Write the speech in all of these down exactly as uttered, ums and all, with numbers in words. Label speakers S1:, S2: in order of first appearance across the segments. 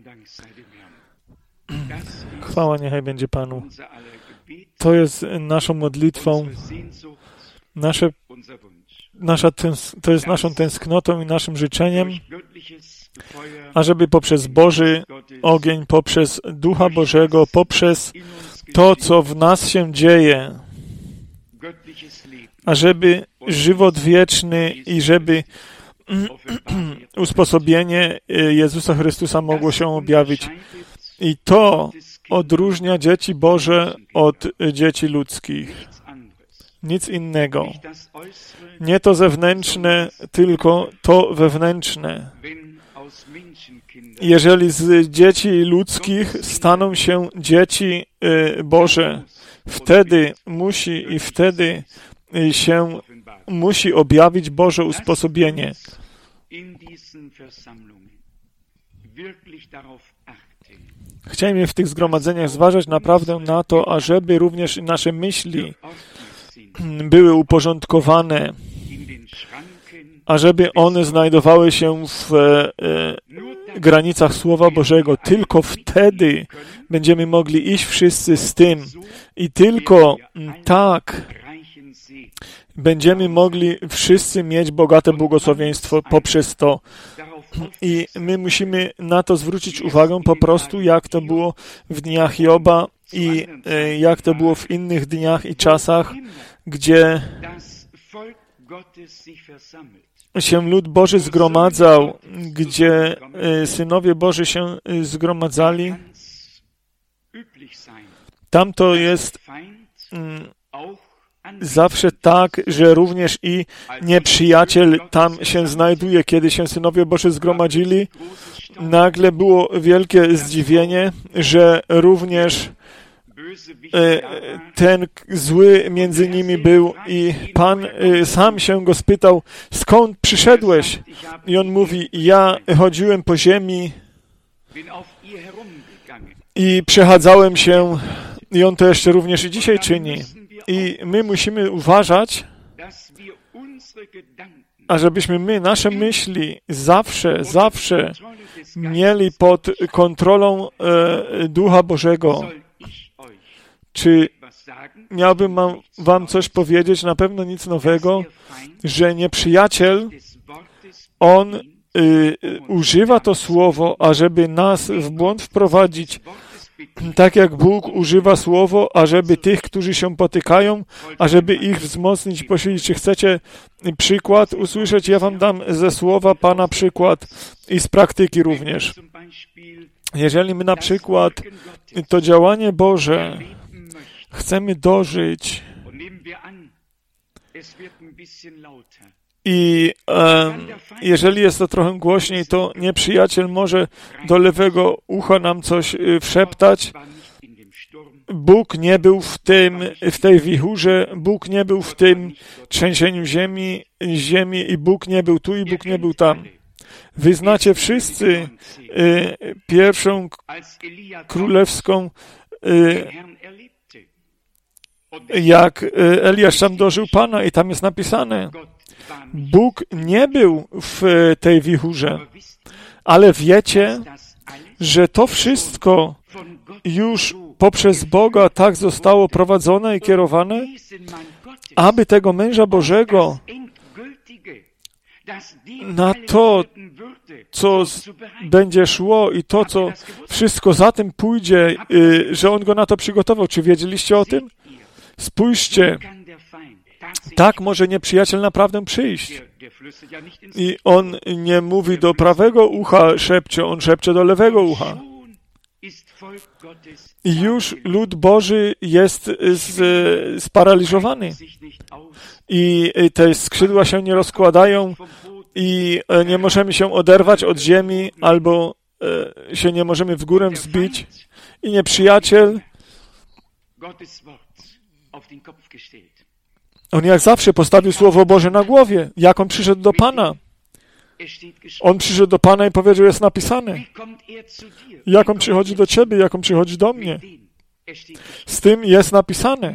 S1: Chwała niechaj będzie Panu. To jest naszą modlitwą, nasze, nasza tęs, to jest naszą tęsknotą i naszym życzeniem, ażeby poprzez Boży ogień, poprzez Ducha Bożego, poprzez to, co w nas się dzieje, ażeby żywot wieczny i żeby usposobienie Jezusa Chrystusa mogło się objawić. I to odróżnia dzieci Boże od dzieci ludzkich. Nic innego. Nie to zewnętrzne, tylko to wewnętrzne. Jeżeli z dzieci ludzkich staną się dzieci Boże, wtedy musi i wtedy się musi objawić Boże usposobienie. Chciałem w tych zgromadzeniach zważać naprawdę na to, ażeby również nasze myśli były uporządkowane, ażeby one znajdowały się w e, granicach Słowa Bożego. Tylko wtedy będziemy mogli iść wszyscy z tym i tylko tak będziemy mogli wszyscy mieć bogate błogosławieństwo poprzez to. I my musimy na to zwrócić uwagę po prostu, jak to było w dniach Joba i e, jak to było w innych dniach i czasach, gdzie się lud Boży zgromadzał, gdzie e, synowie Boży się e, zgromadzali. Tam to jest mm, zawsze tak, że również i nieprzyjaciel tam się znajduje. Kiedy się synowie Boży zgromadzili, nagle było wielkie zdziwienie, że również ten zły między nimi był i Pan sam się go spytał, skąd przyszedłeś? I on mówi, ja chodziłem po ziemi i przechadzałem się, i on to jeszcze również i dzisiaj czyni. I my musimy uważać, ażebyśmy my nasze myśli zawsze, zawsze mieli pod kontrolą e, Ducha Bożego. Czy miałbym wam coś powiedzieć, na pewno nic nowego, że nieprzyjaciel, on y, używa to słowo, ażeby nas w błąd wprowadzić, tak jak Bóg używa słowo, ażeby tych, którzy się potykają, ażeby ich wzmocnić i posilić. Czy chcecie przykład usłyszeć? Ja wam dam ze słowa Pana przykład i z praktyki również. Jeżeli my na przykład to działanie Boże chcemy dożyć i e, jeżeli jest to trochę głośniej, to nieprzyjaciel może do lewego ucha nam coś wszeptać. Bóg nie był w tym, w tej wichurze, Bóg nie był w tym trzęsieniu ziemi, ziemi i Bóg nie był tu i Bóg nie był tam. Wy znacie wszyscy e, pierwszą królewską, e, jak Eliasz tam dożył Pana i tam jest napisane, Bóg nie był w tej wichurze, ale wiecie, że to wszystko już poprzez Boga tak zostało prowadzone i kierowane, aby tego męża Bożego na to, co będzie szło i to, co wszystko za tym pójdzie, że On go na to przygotował. Czy wiedzieliście o tym? Spójrzcie, tak może nieprzyjaciel naprawdę przyjść. I on nie mówi do prawego ucha szepcze, on szepcze do lewego ucha. I już lud Boży jest z, sparaliżowany. I te skrzydła się nie rozkładają i nie możemy się oderwać od ziemi, albo się nie możemy w górę wzbić. I nieprzyjaciel, on jak zawsze postawił Słowo Boże na głowie. Jak on przyszedł do Pana? On przyszedł do Pana i powiedział, jest napisane. Jak on przychodzi do Ciebie, jak on przychodzi do mnie? Z tym jest napisane.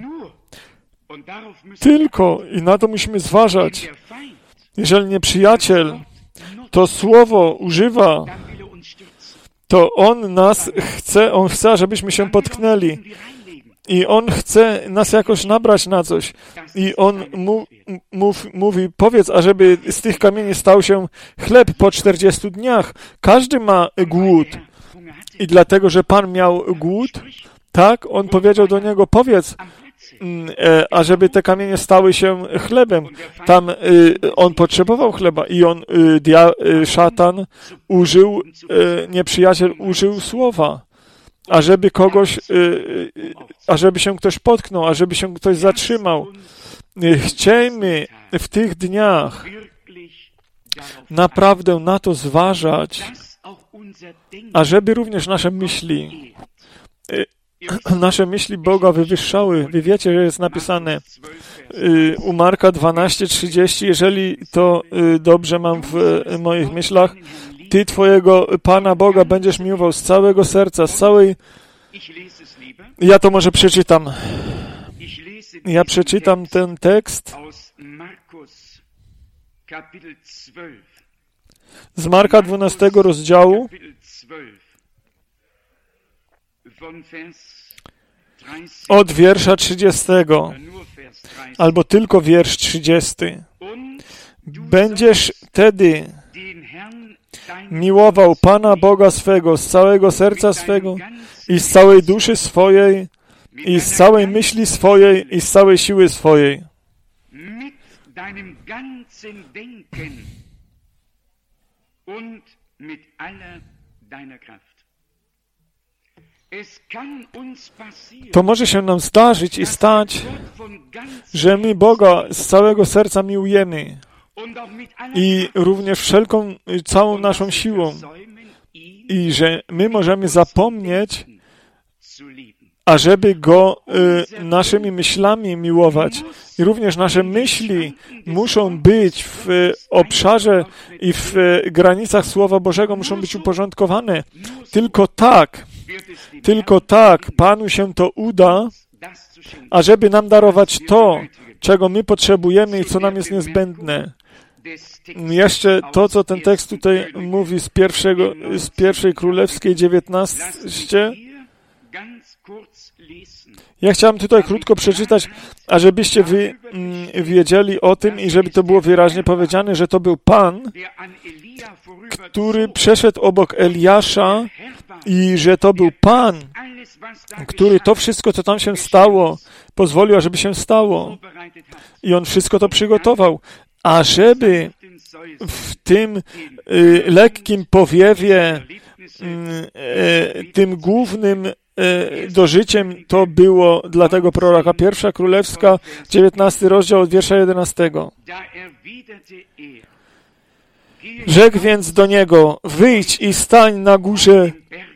S1: Tylko, i na to musimy zważać, jeżeli nieprzyjaciel to Słowo używa, to On nas chce, On chce, żebyśmy się potknęli. I On chce nas jakoś nabrać na coś. I On mu, mów, mówi, powiedz, ażeby z tych kamieni stał się chleb po czterdziestu dniach. Każdy ma głód. I dlatego, że Pan miał głód, tak, On powiedział do niego, powiedz, ażeby te kamienie stały się chlebem. Tam On potrzebował chleba i On, dia, szatan, użył, nieprzyjaciel użył słowa. Ażeby kogoś, ażeby się ktoś potknął, ażeby się ktoś zatrzymał. Chciejmy w tych dniach naprawdę na to zważać, ażeby również nasze myśli, nasze myśli Boga wywyższały. Wy wiecie, że jest napisane u Marka dwanaście trzydzieści, jeżeli to dobrze mam w moich myślach, Ty Twojego Pana Boga będziesz miłował z całego serca, z całej... Ja to może przeczytam. Ja przeczytam ten tekst z Marka dwunastego rozdziału od wiersza trzydziestego, albo tylko wiersz trzydziesty. Będziesz wtedy miłował Pana Boga swego z całego serca swego i z całej duszy swojej i z całej myśli swojej i z całej siły swojej. To może się nam zdarzyć i stać, że my Boga z całego serca miłujemy i również wszelką, całą naszą siłą i że my możemy zapomnieć, ażeby Go y, naszymi myślami miłować. I również nasze myśli muszą być w y, obszarze i w y, granicach Słowa Bożego, muszą być uporządkowane. Tylko tak, tylko tak Panu się to uda, ażeby nam darować to, czego my potrzebujemy i co nam jest niezbędne. Jeszcze to, co ten tekst tutaj mówi z, pierwszego, z pierwszej królewskiej dziewiętnaście. Ja chciałem tutaj krótko przeczytać, ażebyście wy mm, wiedzieli o tym i żeby to było wyraźnie powiedziane, że to był Pan, który przeszedł obok Eliasza i że to był Pan, który to wszystko, co tam się stało, pozwolił, ażeby się stało. I On wszystko to przygotował, ażeby w tym y, lekkim powiewie, y, y, tym głównym dożyciem to było dla tego proroka. Pierwsza Królewska, dziewiętnasty rozdział od wiersza jedenastego. Rzekł więc do niego, wyjdź i stań na górze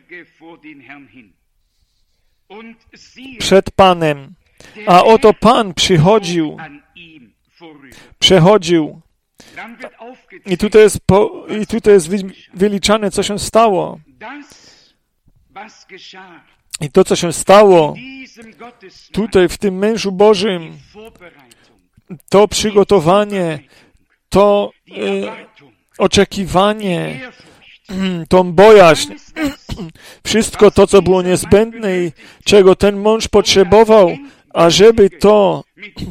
S1: przed Panem. A oto Pan przychodził, przechodził. I tutaj jest, po, i tutaj jest wyliczane, co się stało. I to, co się stało tutaj w tym mężu Bożym, to przygotowanie, to e, oczekiwanie, tą bojaźń, wszystko to, co było niezbędne i czego ten mąż potrzebował, ażeby to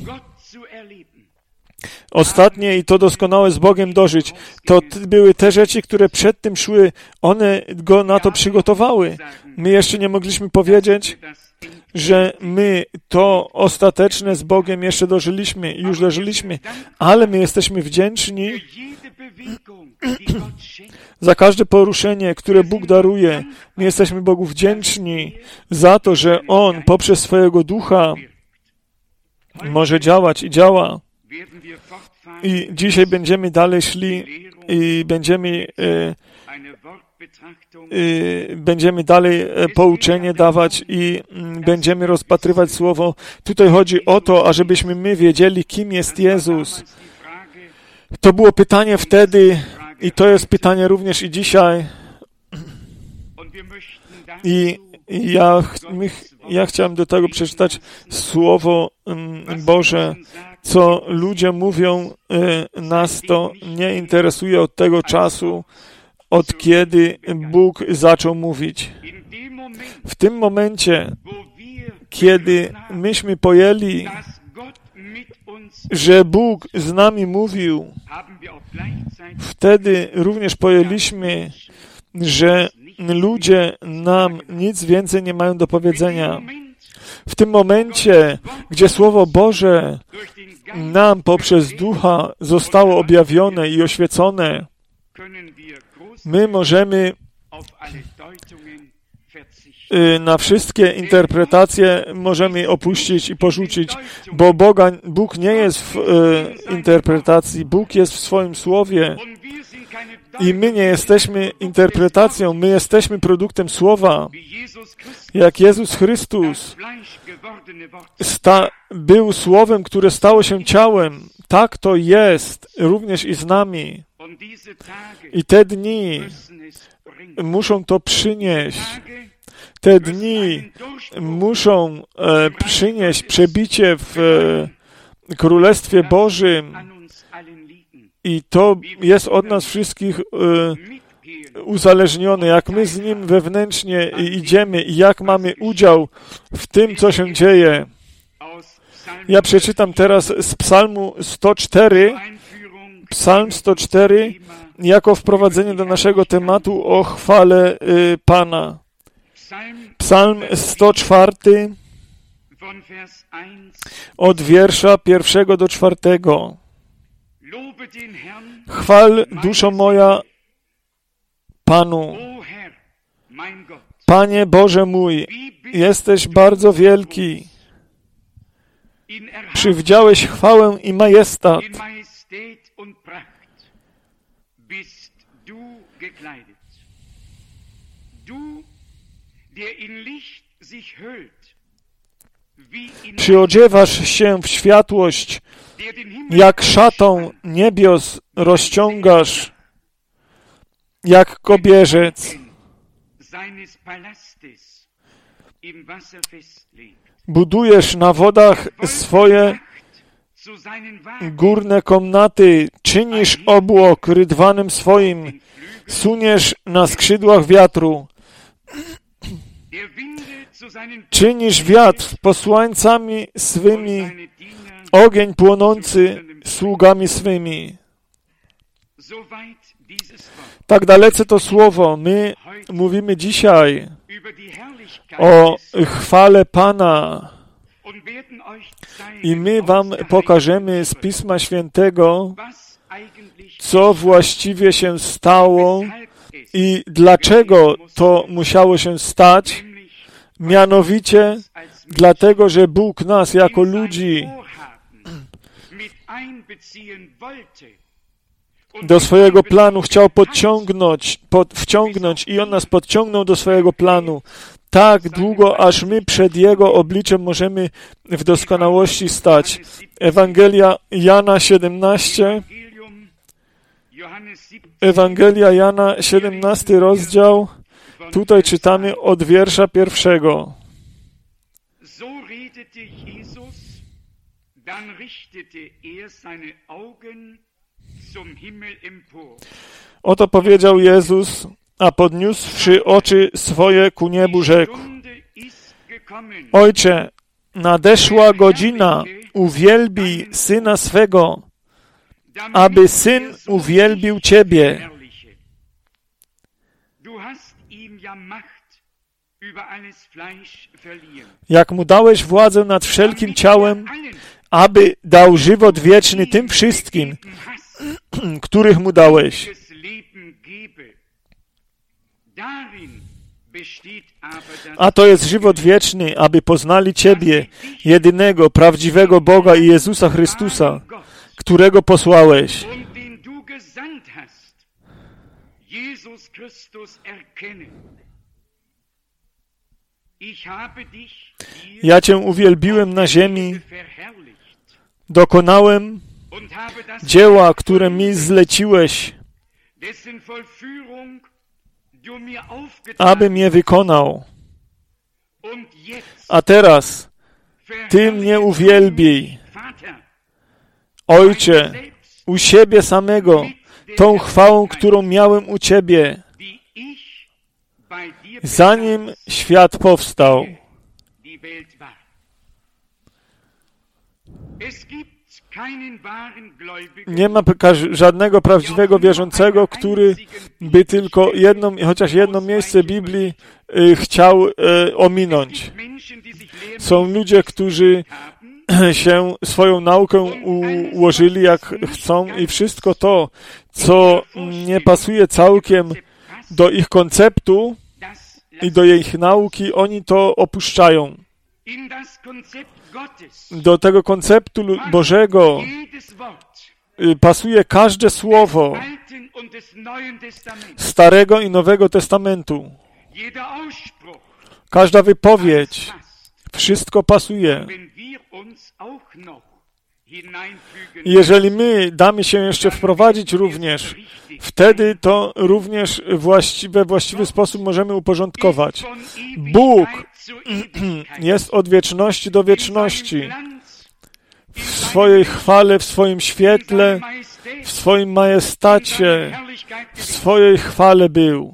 S1: ostatnie i to doskonałe z Bogiem dożyć, to były te rzeczy, które przed tym szły, one go na to przygotowały. My jeszcze nie mogliśmy powiedzieć, że my to ostateczne z Bogiem jeszcze dożyliśmy, już dożyliśmy, ale my jesteśmy wdzięczni za każde poruszenie, które Bóg daruje. My jesteśmy Bogu wdzięczni za to, że On poprzez swojego Ducha może działać i działa. I dzisiaj będziemy dalej szli i będziemy, e, e, będziemy dalej pouczenie dawać i m, będziemy rozpatrywać Słowo. Tutaj chodzi o to, ażebyśmy my wiedzieli, kim jest Jezus. To było pytanie wtedy i to jest pytanie również i dzisiaj. I ja, my, ja chciałem do tego przeczytać Słowo m, Boże. Co ludzie mówią, nas to nie interesuje od tego czasu, od kiedy Bóg zaczął mówić. W tym momencie, kiedy myśmy pojęli, że Bóg z nami mówił, wtedy również pojęliśmy, że ludzie nam nic więcej nie mają do powiedzenia. W tym momencie, gdzie Słowo Boże nam poprzez Ducha zostało objawione i oświecone, my możemy na wszystkie interpretacje możemy opuścić i porzucić, bo Boga, Bóg nie jest w e, interpretacji, Bóg jest w swoim Słowie i my nie jesteśmy interpretacją, my jesteśmy produktem Słowa. Jak Jezus Chrystus sta, był Słowem, które stało się ciałem, tak to jest również i z nami. I te dni muszą to przynieść. Te dni muszą e, przynieść przebicie w e, Królestwie Bożym i to jest od nas wszystkich e, uzależnione, jak my z Nim wewnętrznie idziemy i jak mamy udział w tym, co się dzieje. Ja przeczytam teraz z Psalmu sto cztery, Psalm sto cztery, jako wprowadzenie do naszego tematu o chwale y, Pana. Psalm sto cztery, od wiersza pierwszego do czwartego. Chwal, duszo moja, Panu. Panie Boże mój, jesteś bardzo wielki. Przywdziałeś chwałę i majestat. Przyodziewasz się w światłość, jak szatą niebios rozciągasz, jak kobierzec. Budujesz na wodach swoje górne komnaty, czynisz obłok rydwanem swoim, suniesz na skrzydłach wiatru. Czynisz wiatr posłańcami swymi, ogień płonący sługami swymi. Tak dalece to słowo. My mówimy dzisiaj o chwale Pana i my wam pokażemy z Pisma Świętego, co właściwie się stało i dlaczego to musiało się stać. Mianowicie dlatego, że Bóg nas jako ludzi do swojego planu chciał podciągnąć, pod, wciągnąć i On nas podciągnął do swojego planu tak długo, aż my przed Jego obliczem możemy w doskonałości stać. Ewangelia Jana siedemnaście, Ewangelia Jana, siedemnasty rozdział, tutaj czytamy od wiersza pierwszego. Oto powiedział Jezus, a podniósłszy oczy swoje ku niebu rzekł: Ojcze, nadeszła godzina, uwielbij Syna swego, aby Syn uwielbił Ciebie. Jak Mu dałeś władzę nad wszelkim ciałem, aby dał żywot wieczny tym wszystkim, których Mu dałeś. A to jest żywot wieczny, aby poznali Ciebie, jedynego, prawdziwego Boga i Jezusa Chrystusa, którego posłałeś. Ja Cię uwielbiłem na ziemi, dokonałem dzieła, które mi zleciłeś, abym je wykonał. A teraz Ty mnie uwielbij, Ojcze, u siebie samego, tą chwałą, którą miałem u Ciebie, zanim świat powstał. Nie ma żadnego prawdziwego wierzącego, który by tylko jedną, chociaż jedno miejsce Biblii y, chciał y, ominąć. Są ludzie, którzy się swoją naukę ułożyli jak chcą i wszystko to, co nie pasuje całkiem do ich konceptu i do ich nauki, oni to opuszczają. Do tego konceptu Bożego pasuje każde słowo Starego i Nowego Testamentu. Każda wypowiedź, wszystko pasuje. Jeżeli my damy się jeszcze wprowadzić również, wtedy to również właści- we właściwy sposób możemy uporządkować. Bóg jest od wieczności do wieczności. W swojej chwale, w swoim świetle, w swoim majestacie, w swojej chwale był.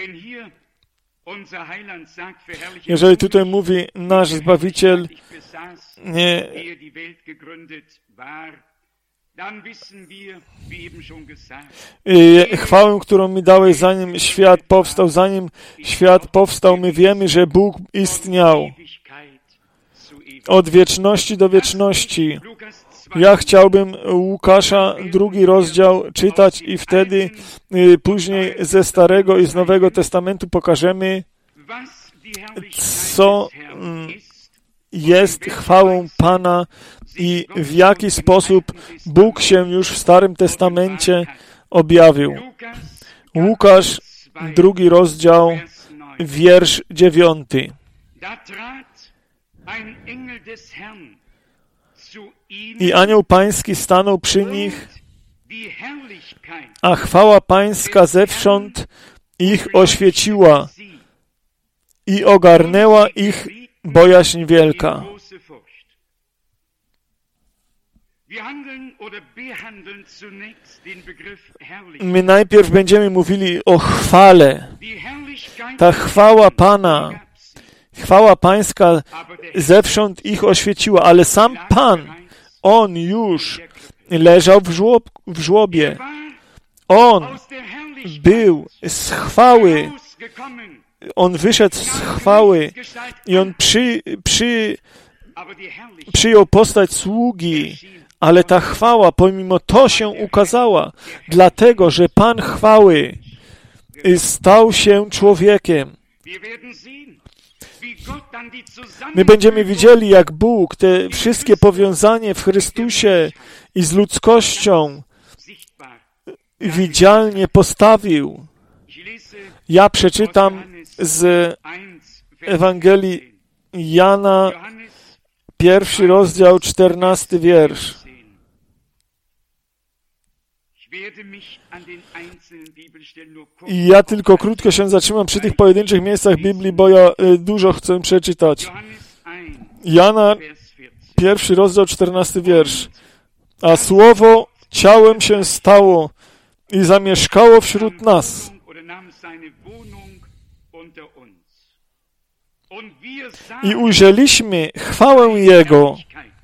S1: Jeżeli tutaj mówi nasz Zbawiciel, nie, chwałę, którą mi dałeś, zanim świat powstał, zanim świat powstał, my wiemy, że Bóg istniał od wieczności do wieczności. Ja chciałbym Łukasza drugi rozdział czytać i wtedy y, później ze Starego i z Nowego Testamentu pokażemy, co y, jest chwałą Pana i w jaki sposób Bóg się już w Starym Testamencie objawił. Łukasz drugi rozdział, wiersz dziewiąty. I anioł pański stanął przy nich, a chwała pańska zewsząd ich oświeciła i ogarnęła ich bojaźń wielka. My najpierw będziemy mówili o chwale. Ta chwała Pana, chwała pańska zewsząd ich oświeciła, ale sam Pan, On już leżał w, żłob, w żłobie. On był z chwały. On wyszedł z chwały i On przy, przy, przyjął postać sługi, ale ta chwała pomimo to się ukazała, dlatego, że Pan chwały stał się człowiekiem. My będziemy widzieli, jak Bóg te wszystkie powiązanie w Chrystusie i z ludzkością widzialnie postawił. Ja przeczytam z Ewangelii Jana, pierwszy rozdział, czternasty wiersz. I ja tylko krótko się zatrzymam przy tych pojedynczych miejscach Biblii, bo ja dużo chcę przeczytać. Jana, pierwszy rozdział, czternasty wiersz. A słowo ciałem się stało i zamieszkało wśród nas. I ujrzeliśmy chwałę Jego.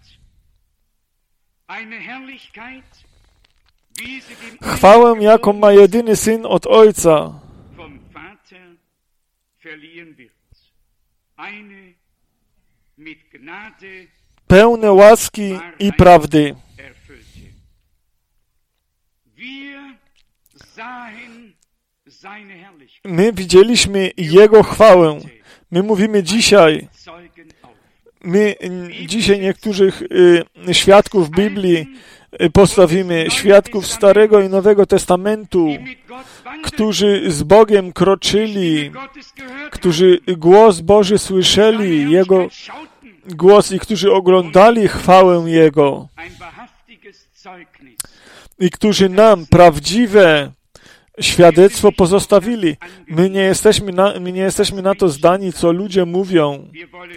S1: Chwałę, jaką ma jedyny Syn od Ojca. Pełne łaski i prawdy. My widzieliśmy Jego chwałę. My mówimy dzisiaj, my dzisiaj niektórych y, świadków Biblii postawimy, świadków Starego i Nowego Testamentu, którzy z Bogiem kroczyli, którzy głos Boży słyszeli, Jego głos i którzy oglądali chwałę Jego i którzy nam prawdziwe świadectwo pozostawili. My nie jesteśmy na, my nie jesteśmy na to zdani, co ludzie mówią.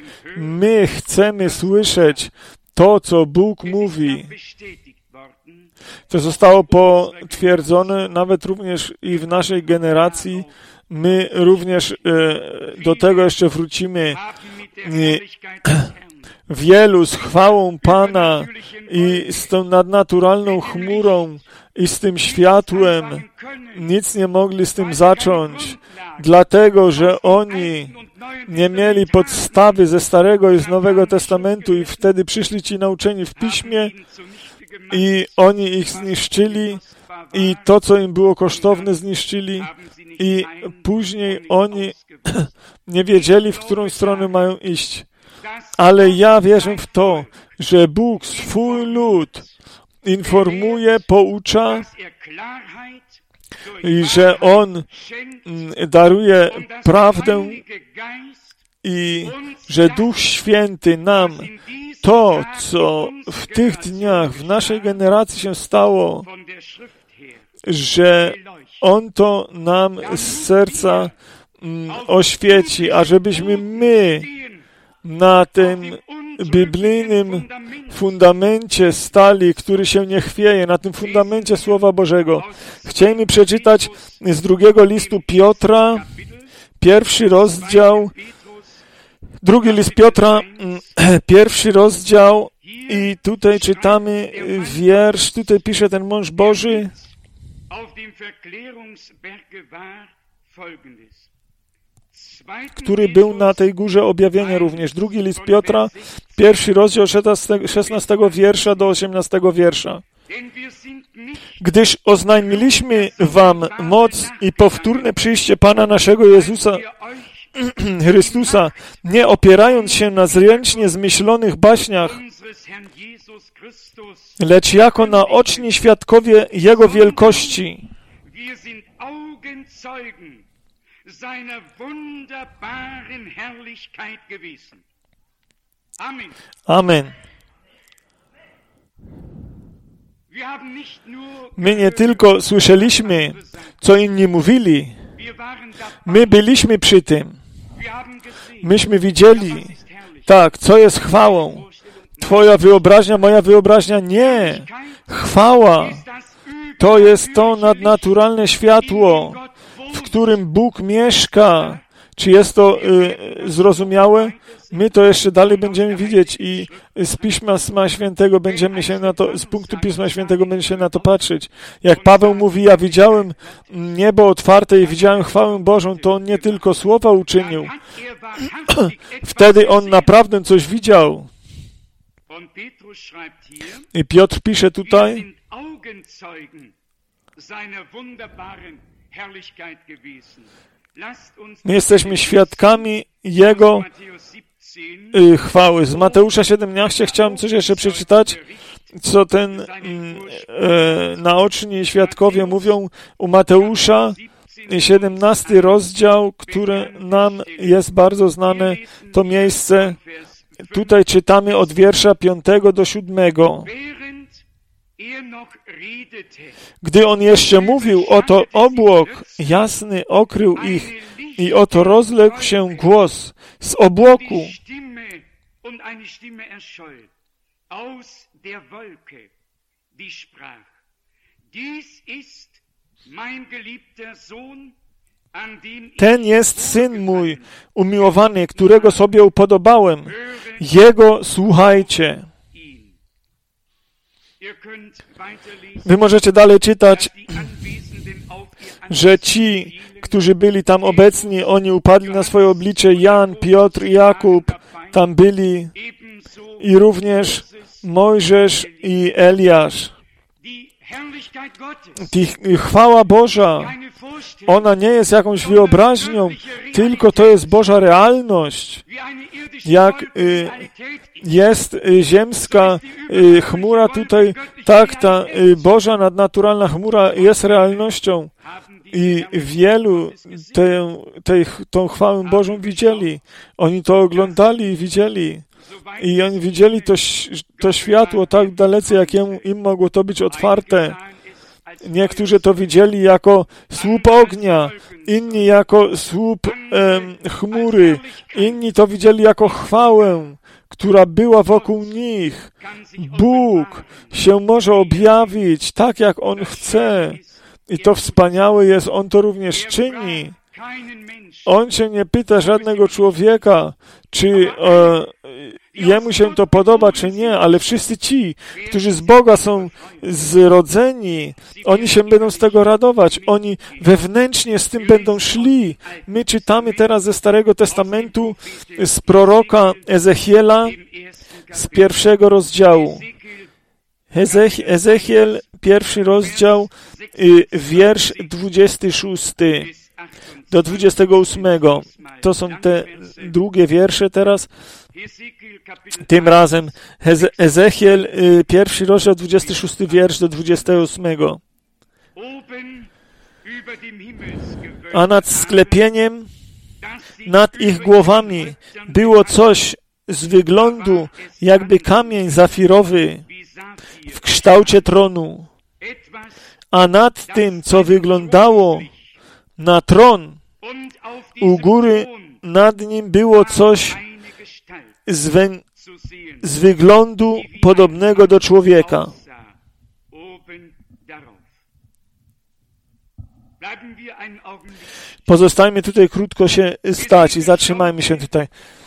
S1: My chcemy słyszeć to, co Bóg mówi. To zostało potwierdzone nawet również i w naszej generacji. My również do tego jeszcze wrócimy. Wielu z chwałą Pana i z tą nadnaturalną chmurą i z tym światłem nic nie mogli z tym zacząć, dlatego że oni nie mieli podstawy ze Starego i z Nowego Testamentu i wtedy przyszli ci nauczeni w Piśmie i oni ich zniszczyli i to, co im było kosztowne, zniszczyli i później oni nie wiedzieli, w którą stronę mają iść. Ale ja wierzę w to, że Bóg swój lud informuje, poucza i że On daruje prawdę i że Duch Święty nam to, co w tych dniach, w naszej generacji się stało, że On to nam z serca oświeci, a żebyśmy my na tym biblijnym fundamencie stali, który się nie chwieje, na tym fundamencie Słowa Bożego. Chcielibyśmy przeczytać z drugiego listu Piotra, pierwszy rozdział, drugi list Piotra, pierwszy rozdział i tutaj czytamy wiersz, tutaj pisze ten mąż Boży, który był na tej górze objawienia również. Drugi list Piotra, pierwszy rozdział szesnastego wiersza do osiemnastego wiersza. Gdyż oznajmiliśmy wam moc i powtórne przyjście Pana naszego Jezusa Chrystusa, nie opierając się na zręcznie zmyślonych baśniach, lecz jako naoczni świadkowie Jego wielkości. Seiner wunderbaren Herrlichkeit gewesen. Amen. Amen. My nie tylko słyszeliśmy, co inni mówili, my byliśmy przy tym. Myśmy widzieli, tak, co jest chwałą. Twoja wyobraźnia, moja wyobraźnia, nie. Chwała to jest to nadnaturalne światło, w którym Bóg mieszka. Czy jest to y, zrozumiałe? My to jeszcze dalej będziemy widzieć i z Pisma Świętego będziemy się na to, z punktu Pisma Świętego będziemy się na to patrzeć. Jak Paweł mówi, ja widziałem niebo otwarte i widziałem chwałę Bożą, to on nie tylko słowa uczynił. Wtedy on naprawdę coś widział. I Piotr pisze tutaj, my jesteśmy świadkami Jego y, chwały. Z Mateusza siedemnaście chciałem coś jeszcze przeczytać, co ten y, y, naoczni świadkowie mówią u Mateusza, siedemnasty rozdział, który nam jest bardzo znane, to miejsce. Tutaj czytamy od wiersza piątego do siódmego. Gdy on jeszcze mówił, oto obłok jasny okrył ich i oto rozległ się głos z obłoku. Ten jest Syn mój umiłowany, którego sobie upodobałem. Jego słuchajcie. Wy możecie dalej czytać, że ci, którzy byli tam obecni, oni upadli na swoje oblicze. Jan, Piotr, Jakub tam byli i również Mojżesz i Eliasz. I chwała Boża, ona nie jest jakąś wyobraźnią, tylko to jest Boża realność. Jak y, jest y, ziemska y, chmura tutaj, tak ta y, Boża nadnaturalna chmura jest realnością. I wielu tę, tę, tą chwałę Bożą widzieli. Oni to oglądali i widzieli. I oni widzieli to, to światło tak dalece, jak im mogło to być otwarte. Niektórzy to widzieli jako słup ognia, inni jako słup em, chmury, inni to widzieli jako chwałę, która była wokół nich. Bóg się może objawić tak, jak On chce. I to wspaniałe jest, On to również czyni. On się nie pyta żadnego człowieka, czy e, jemu się to podoba, czy nie, ale wszyscy ci, którzy z Boga są zrodzeni, oni się będą z tego radować. Oni wewnętrznie z tym będą szli. My czytamy teraz ze Starego Testamentu, z proroka Ezechiela, z pierwszego rozdziału. Ezech- Ezechiel, pierwszy rozdział, y, wiersz dwudziesty szósty do dwudziestego ósmego. To są te drugie wiersze teraz. Tym razem Eze- Ezechiel, y, pierwszy rozdział, dwudziesty szósty wiersz do dwudziestego ósmego. A nad sklepieniem, nad ich głowami było coś z wyglądu, jakby kamień zafirowy w kształcie tronu. A nad tym, co wyglądało na tron, u góry nad nim było coś z, wę- z wyglądu podobnego do człowieka. Pozostajmy tutaj krótko się stać i zatrzymajmy się tutaj.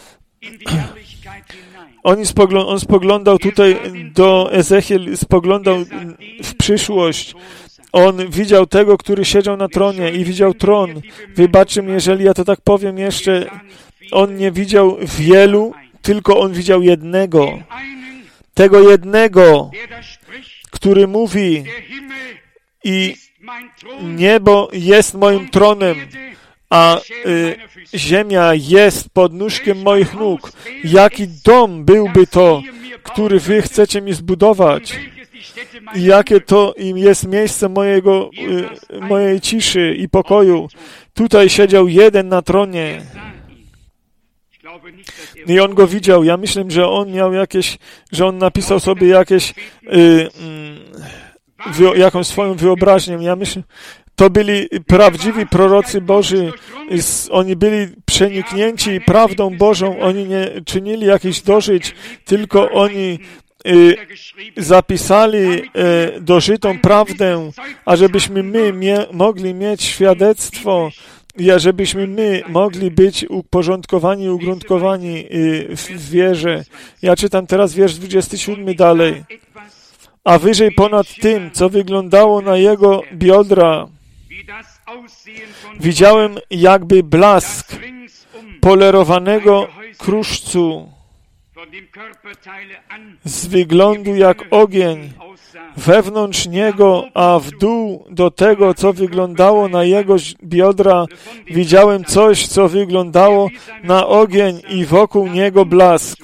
S1: On, spoglą- on spoglądał tutaj do Ezechiel, spoglądał w przyszłość. On widział tego, który siedział na tronie i widział tron. Wybaczcie mi, jeżeli ja to tak powiem jeszcze, on nie widział wielu, tylko on widział jednego. Tego jednego, który mówi i niebo jest moim tronem, a y, ziemia jest pod nóżkiem moich nóg. Jaki dom byłby to, który wy chcecie mi zbudować? I jakie to im jest miejsce mojego, y, mojej ciszy i pokoju. Tutaj siedział jeden na tronie. I on go widział. Ja myślę, że on miał jakieś, że on napisał sobie jakieś, y, y, wy, jakąś swoją wyobraźnię. Ja myślę, to byli prawdziwi prorocy Boży. Oni byli przeniknięci prawdą Bożą. Oni nie czynili jakichś dożyć, tylko oni y, zapisali y, dożytą prawdę, ażebyśmy my mie, mogli mieć świadectwo i ażebyśmy my mogli być uporządkowani, ugruntowani y, w, w wierze. Ja czytam teraz wiersz dwudziesty siódmy dalej. A wyżej ponad tym, co wyglądało na jego biodra, widziałem jakby blask polerowanego kruszcu z wyglądu jak ogień wewnątrz niego, a w dół do tego, co wyglądało na jego biodra, widziałem coś, co wyglądało na ogień i wokół niego blask.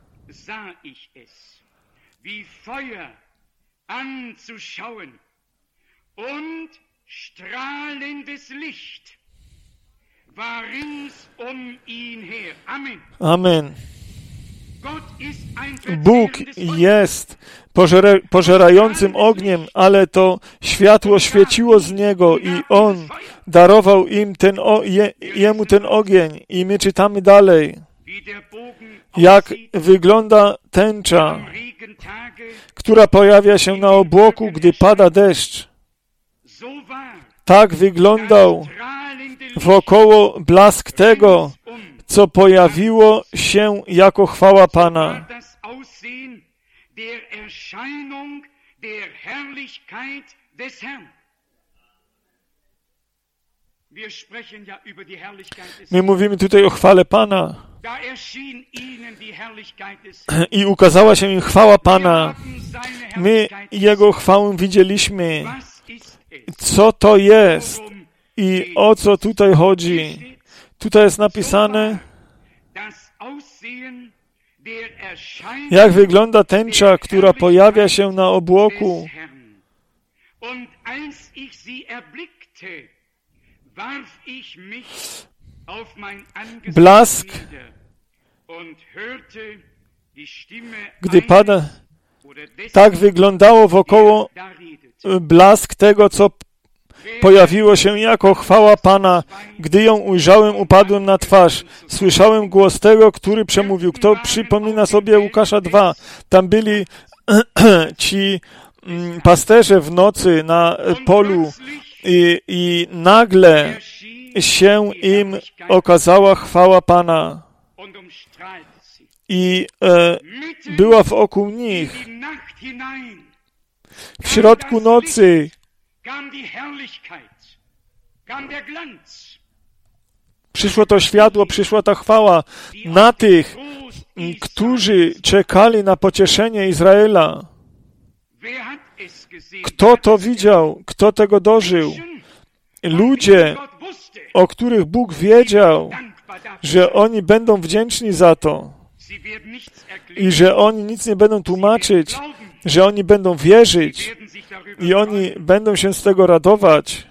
S2: Anzuschauen und strahlendes Licht war rings um ihn her. Amen.
S1: Amen.
S2: Gott ist ein
S1: Bóg jest pożera, pożerającym ogniem, ale to światło świeciło z niego i On darował im ten o, je, jemu ten ogień. I my czytamy dalej, jak wygląda tęcza, która pojawia się na obłoku, gdy pada deszcz. Tak wyglądał wokoło blask tego, co pojawiło się jako chwała Pana. My mówimy tutaj o chwale Pana. I ukazała się im chwała Pana. My Jego chwałę widzieliśmy. Co to jest i o co tutaj chodzi? Tutaj jest napisane, jak wygląda tęcza, która pojawia się na obłoku. Blask, gdy pada, tak wyglądało wokoło blask tego, co pojawiło się jako chwała Pana. Gdy ją ujrzałem, upadłem na twarz. Słyszałem głos tego, który przemówił. Kto przypomina sobie Łukasza dwa? Tam byli ci mm, pasterze w nocy na polu i, i nagle się im okazała chwała Pana i e, była wokół nich. W środku nocy przyszło to światło, przyszła ta chwała na tych, którzy czekali na pocieszenie Izraela. Kto to widział? Kto tego dożył? Ludzie, o których Bóg wiedział, że oni będą wdzięczni za to i że oni nic nie będą tłumaczyć, że oni będą wierzyć i oni będą się z tego radować.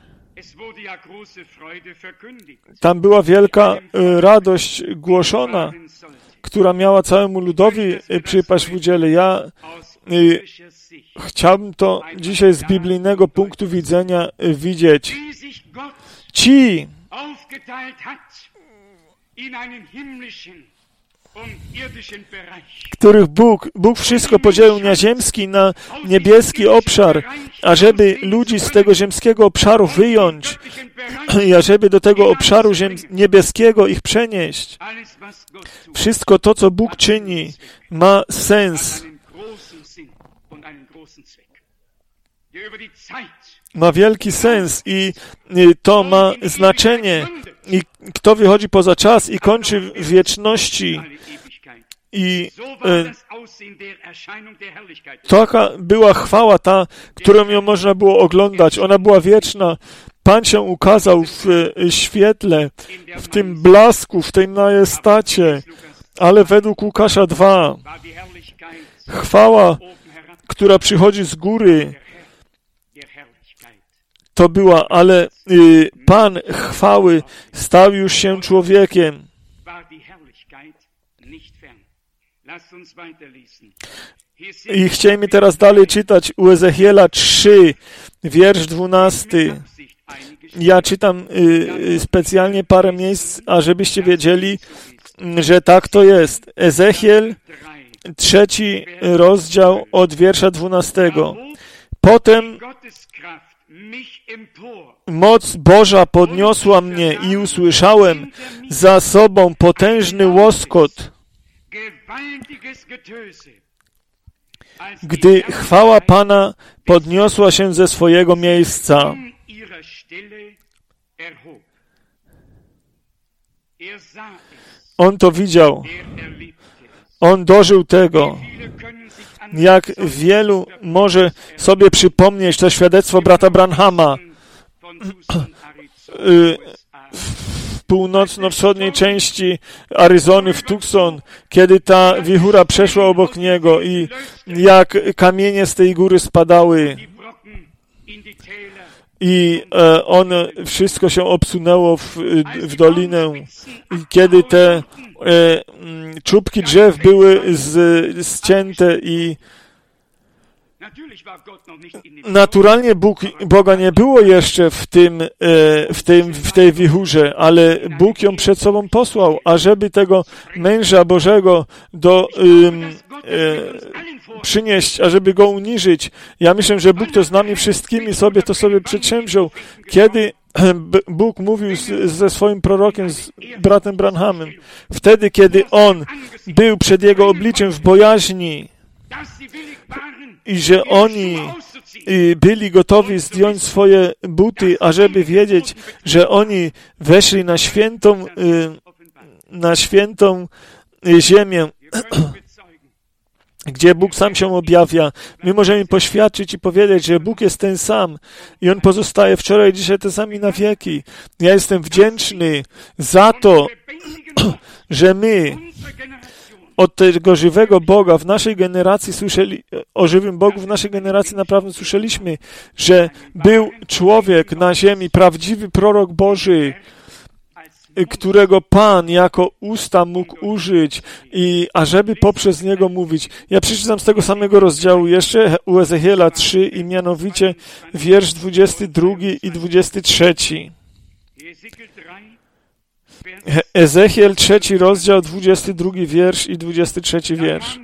S1: Tam była wielka radość głoszona, która miała całemu ludowi przypaść w udziale. Ja y, chciałbym to dzisiaj z biblijnego punktu widzenia widzieć. Ci, których Bóg, Bóg wszystko podzielił na ziemski i na niebieski obszar, ażeby ludzi z tego ziemskiego obszaru wyjąć i ażeby do tego obszaru ziem, niebieskiego ich przenieść. Wszystko to, co Bóg czyni, ma sens. Ma wielki sens i to ma znaczenie. I kto wychodzi poza czas i kończy w wieczności. I e, taka była chwała ta, którą ją można było oglądać. Ona była wieczna. Pan się ukazał w e, świetle, w tym blasku, w tej majestacie. Ale według Łukasza dwa, chwała, która przychodzi z góry, to była, ale y, Pan chwały stał już się człowiekiem. I chcielibyśmy teraz dalej czytać u Ezechiela trzy, wiersz dwunasty. Ja czytam y, specjalnie parę miejsc, ażebyście wiedzieli, że tak to jest. Ezechiel, trzeci rozdział od wiersza dwunastego. Potem moc Boża podniosła mnie i usłyszałem za sobą potężny łoskot, gdy chwała Pana podniosła się ze swojego miejsca. On to widział. On dożył tego. Jak wielu może sobie przypomnieć to świadectwo brata Branhama w północno-wschodniej części Arizony, w Tucson, kiedy ta wichura przeszła obok niego i jak kamienie z tej góry spadały i e, on, wszystko się obsunęło w, w dolinę. I kiedy te e, czubki drzew były z, zcięte i naturalnie Bóg, Boga nie było jeszcze w tym, e, w tym, w tej wichurze, ale Bóg ją przed sobą posłał, ażeby tego męża Bożego do um, e, przynieść, ażeby go uniżyć. Ja myślę, że Bóg to z nami wszystkimi sobie to sobie przedsięwziął. Kiedy Bóg mówił z, ze swoim prorokiem, z bratem Branhamem, wtedy, kiedy on był przed jego obliczem w bojaźni i że oni byli gotowi zdjąć swoje buty, ażeby wiedzieć, że oni weszli na świętą, na świętą ziemię, gdzie Bóg sam się objawia. My możemy poświadczyć i powiedzieć, że Bóg jest ten sam i On pozostaje wczoraj, dzisiaj ten sam i na wieki. Ja jestem wdzięczny za to, że my od tego żywego Boga w naszej generacji słyszeli, o żywym Bogu w naszej generacji naprawdę słyszeliśmy, że był człowiek na ziemi, prawdziwy prorok Boży, którego Pan jako usta mógł użyć, i ażeby poprzez niego mówić. Ja przeczytam z tego samego rozdziału jeszcze u Ezechiela trzy, i mianowicie wiersz dwudziesty drugi i dwudziesty trzeci. Ezechiel trzeci rozdział, dwudziesty drugi wiersz i dwudziesty trzeci wiersz.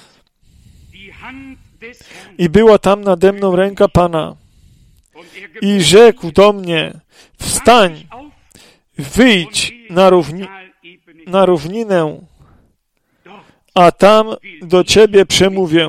S1: I była tam nade mną ręka Pana i rzekł do mnie: wstań, wyjdź na, równi- na równinę, a tam do ciebie przemówię.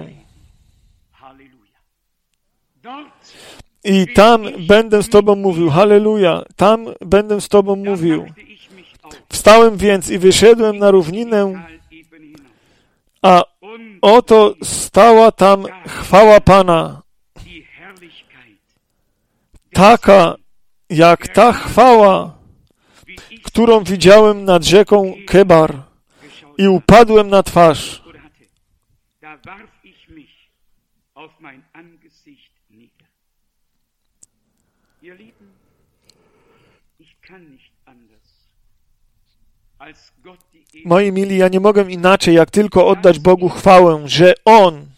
S1: I tam będę z tobą mówił. Halleluja. Tam będę z tobą mówił. Wstałem więc i wyszedłem na równinę, a oto stała tam chwała Pana, taka jak ta chwała, którą widziałem nad rzeką Kebar, i upadłem na twarz. Moi mili, ja nie mogę inaczej, jak tylko oddać Bogu chwałę, że On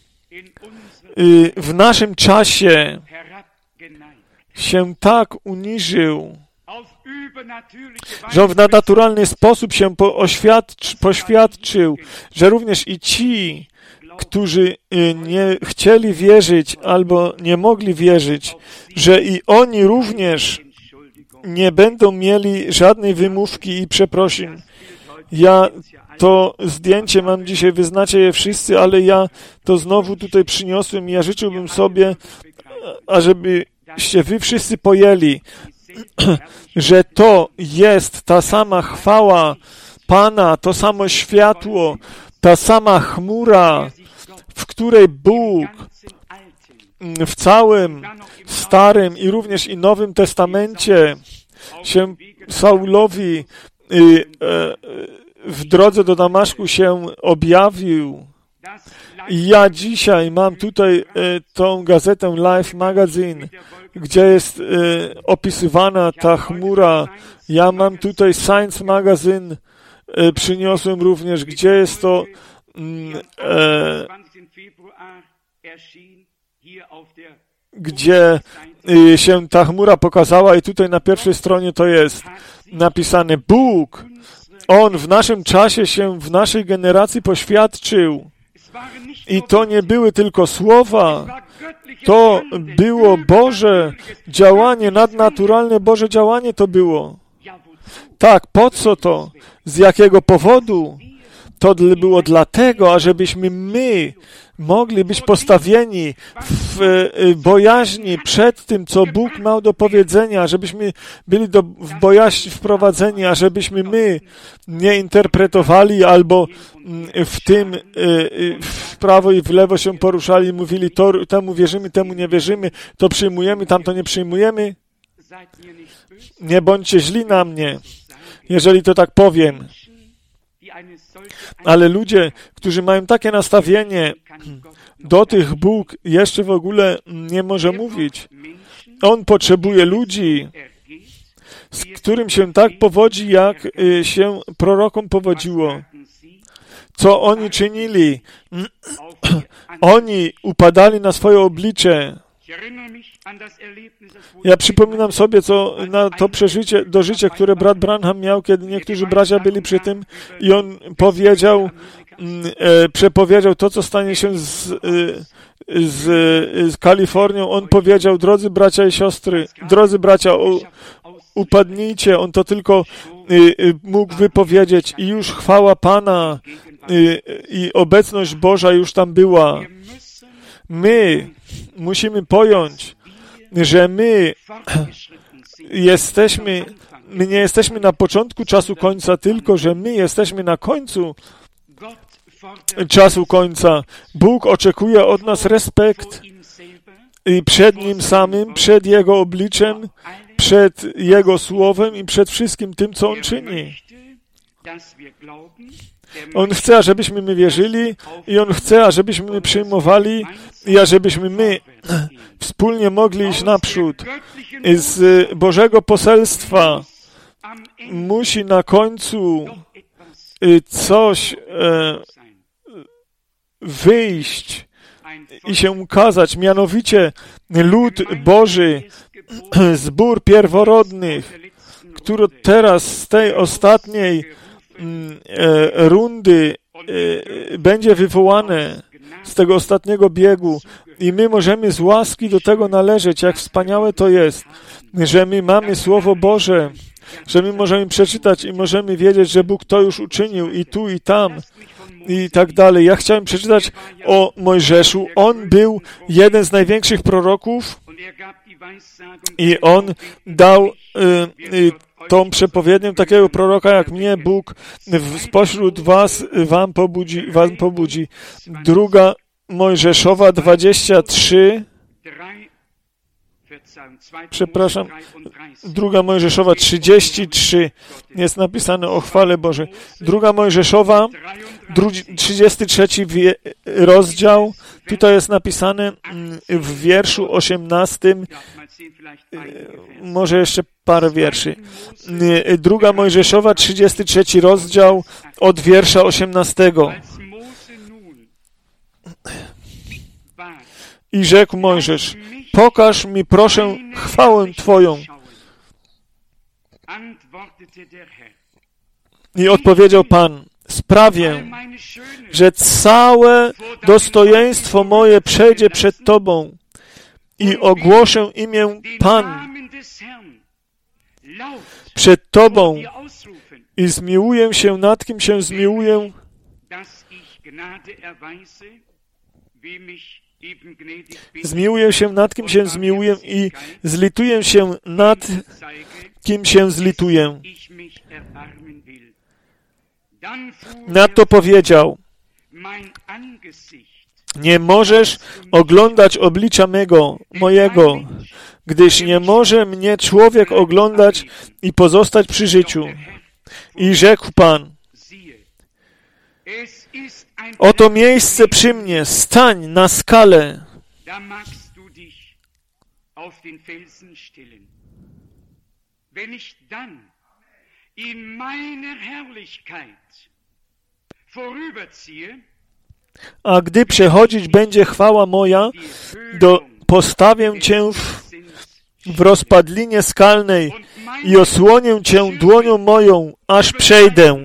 S1: y, w naszym czasie się tak uniżył, że w nadnaturalny sposób się oświadczy, poświadczył, że również i ci, którzy nie chcieli wierzyć albo nie mogli wierzyć, że i oni również nie będą mieli żadnej wymówki i przeprosin. Ja to zdjęcie mam dzisiaj, wy znacie je wszyscy, ale ja to znowu tutaj przyniosłem i ja życzyłbym sobie, ażebyście wy wszyscy pojęli, że to jest ta sama chwała Pana, to samo światło, ta sama chmura, w której Bóg w całym Starym i również i Nowym Testamencie się Saulowi w drodze do Damaszku się objawił. I ja dzisiaj mam tutaj tą gazetę Life Magazine, gdzie jest opisywana ta chmura. Ja mam tutaj Science Magazine, przyniosłem również, gdzie jest to e, gdzie się ta chmura pokazała, i tutaj na pierwszej stronie to jest napisane: Bóg, On w naszym czasie się, w naszej generacji poświadczył. I to nie były tylko słowa, to było Boże działanie, nadnaturalne Boże działanie to było. Tak, po co to? Z jakiego powodu? To było dlatego, ażebyśmy my mogli być postawieni w bojaźni przed tym, co Bóg miał do powiedzenia, żebyśmy byli do, w bojaźni wprowadzeni, a żebyśmy my nie interpretowali albo w tym w prawo i w lewo się poruszali i mówili: to, temu wierzymy, temu nie wierzymy, to przyjmujemy, tamto nie przyjmujemy. Nie bądźcie źli na mnie, jeżeli to tak powiem. Ale ludzie, którzy mają takie nastawienie, do tych Bóg jeszcze w ogóle nie może mówić. On potrzebuje ludzi, z którym się tak powodzi, jak się prorokom powodziło. Co oni czynili? Oni upadali na swoje oblicze. Ja przypominam sobie, co na to przeżycie, dożycie, które brat Branham miał, kiedy niektórzy bracia byli przy tym, i on powiedział, e, przepowiedział to, co stanie się z, e, z, z Kalifornią. On powiedział: drodzy bracia i siostry, drodzy bracia, u, upadnijcie. On to tylko e, e, mógł wypowiedzieć, i już chwała Pana e, i obecność Boża już tam była. My musimy pojąć, że my jesteśmy, my nie jesteśmy na początku czasu końca, tylko że my jesteśmy na końcu czasu końca. Bóg oczekuje od nas respekt i przed Nim samym, przed Jego obliczem, przed Jego słowem i przed wszystkim tym, co On czyni. On chce, ażebyśmy my wierzyli, i On chce, ażebyśmy my przyjmowali, i ażebyśmy my wspólnie mogli iść naprzód z Bożego poselstwa musi na końcu coś wyjść i się ukazać, mianowicie lud Boży, zbór pierworodnych, który teraz z tej ostatniej rundy będzie wywołane, z tego ostatniego biegu, i my możemy z łaski do tego należeć, jak wspaniałe to jest, że my mamy Słowo Boże, że my możemy przeczytać i możemy wiedzieć, że Bóg to już uczynił i tu, i tam, i tak dalej. Ja chciałem przeczytać o Mojżeszu. On był jeden z największych proroków i on dał y, y, tą przepowiednię takiego proroka jak mnie Bóg w, spośród was wam pobudzi, wam pobudzi. Druga Mojżeszowa dwadzieścia trzy, przepraszam, druga Mojżeszowa trzydzieści trzy jest napisane o chwale Bożej. Druga Mojżeszowa, trzydziesty trzeci wie, rozdział, tutaj jest napisane w wierszu osiemnastym, może jeszcze parę wierszy. Druga Mojżeszowa, trzydziesty trzeci rozdział od wiersza osiemnastego. I rzekł Mojżesz: pokaż mi proszę chwałę Twoją. I odpowiedział Pan: sprawię, że całe dostojeństwo moje przejdzie przed Tobą i ogłoszę imię Pan przed Tobą i zmiłuję się nad kim się zmiłuję, zmiłuję się nad kim się zmiłuję i zlituję się nad kim się zlituję. Nadto powiedział: nie możesz oglądać oblicza mego, mojego, gdyż nie może mnie człowiek oglądać i pozostać przy życiu. I rzekł Pan: oto miejsce przy mnie, stań na skalę. A gdy przechodzić będzie chwała moja, do, postawię Cię w, w rozpadlinie skalnej i osłonię Cię dłonią moją, aż przejdę.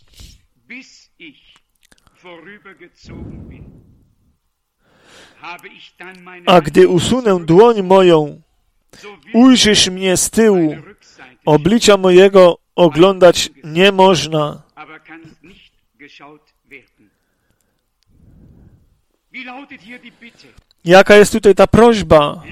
S1: A gdy usunę dłoń moją, ujrzysz mnie z tyłu, oblicza mojego oglądać nie można. Jaka jest tutaj ta prośba?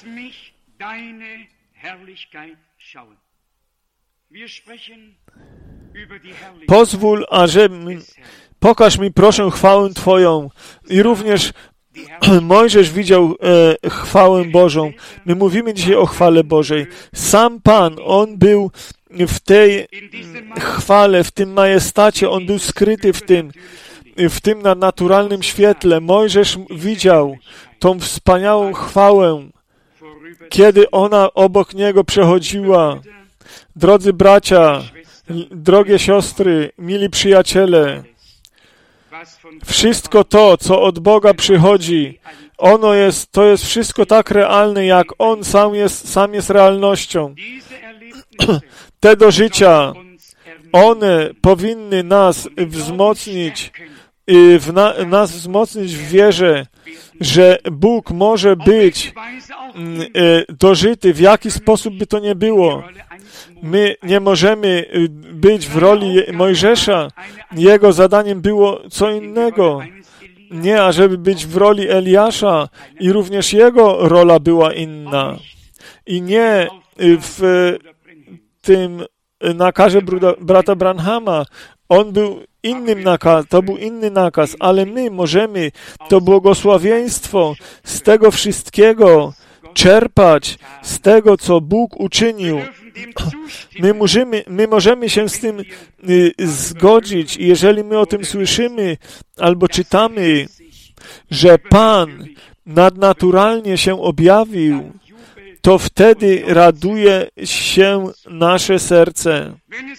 S1: Pozwól, ażebym, pokaż mi proszę chwałę Twoją. I również Mojżesz widział e, chwałę Bożą. My mówimy dzisiaj o chwale Bożej. Sam Pan, On był w tej chwale, w tym majestacie, On był skryty w tym, w tym nadnaturalnym świetle. Mojżesz widział tą wspaniałą chwałę, kiedy ona obok niego przechodziła. Drodzy bracia, drogie siostry, mili przyjaciele, wszystko to, co od Boga przychodzi, ono jest, to jest wszystko tak realne, jak On sam jest, sam jest realnością. Te do życia, one powinny nas wzmocnić, i w na, nas wzmocnić w wierze, że Bóg może być dożyty, w jaki sposób by to nie było. My nie możemy być w roli Mojżesza. Jego zadaniem było co innego. Nie, ażeby być w roli Eliasza i również jego rola była inna. I nie w tym nakazie brata Branhama. On był innym nakaz, to był inny nakaz, ale my możemy to błogosławieństwo z tego wszystkiego czerpać, z tego, co Bóg uczynił. My możemy, my możemy się z tym y, zgodzić i jeżeli my o tym słyszymy albo czytamy, że Pan nadnaturalnie się objawił, to wtedy raduje się nasze serce.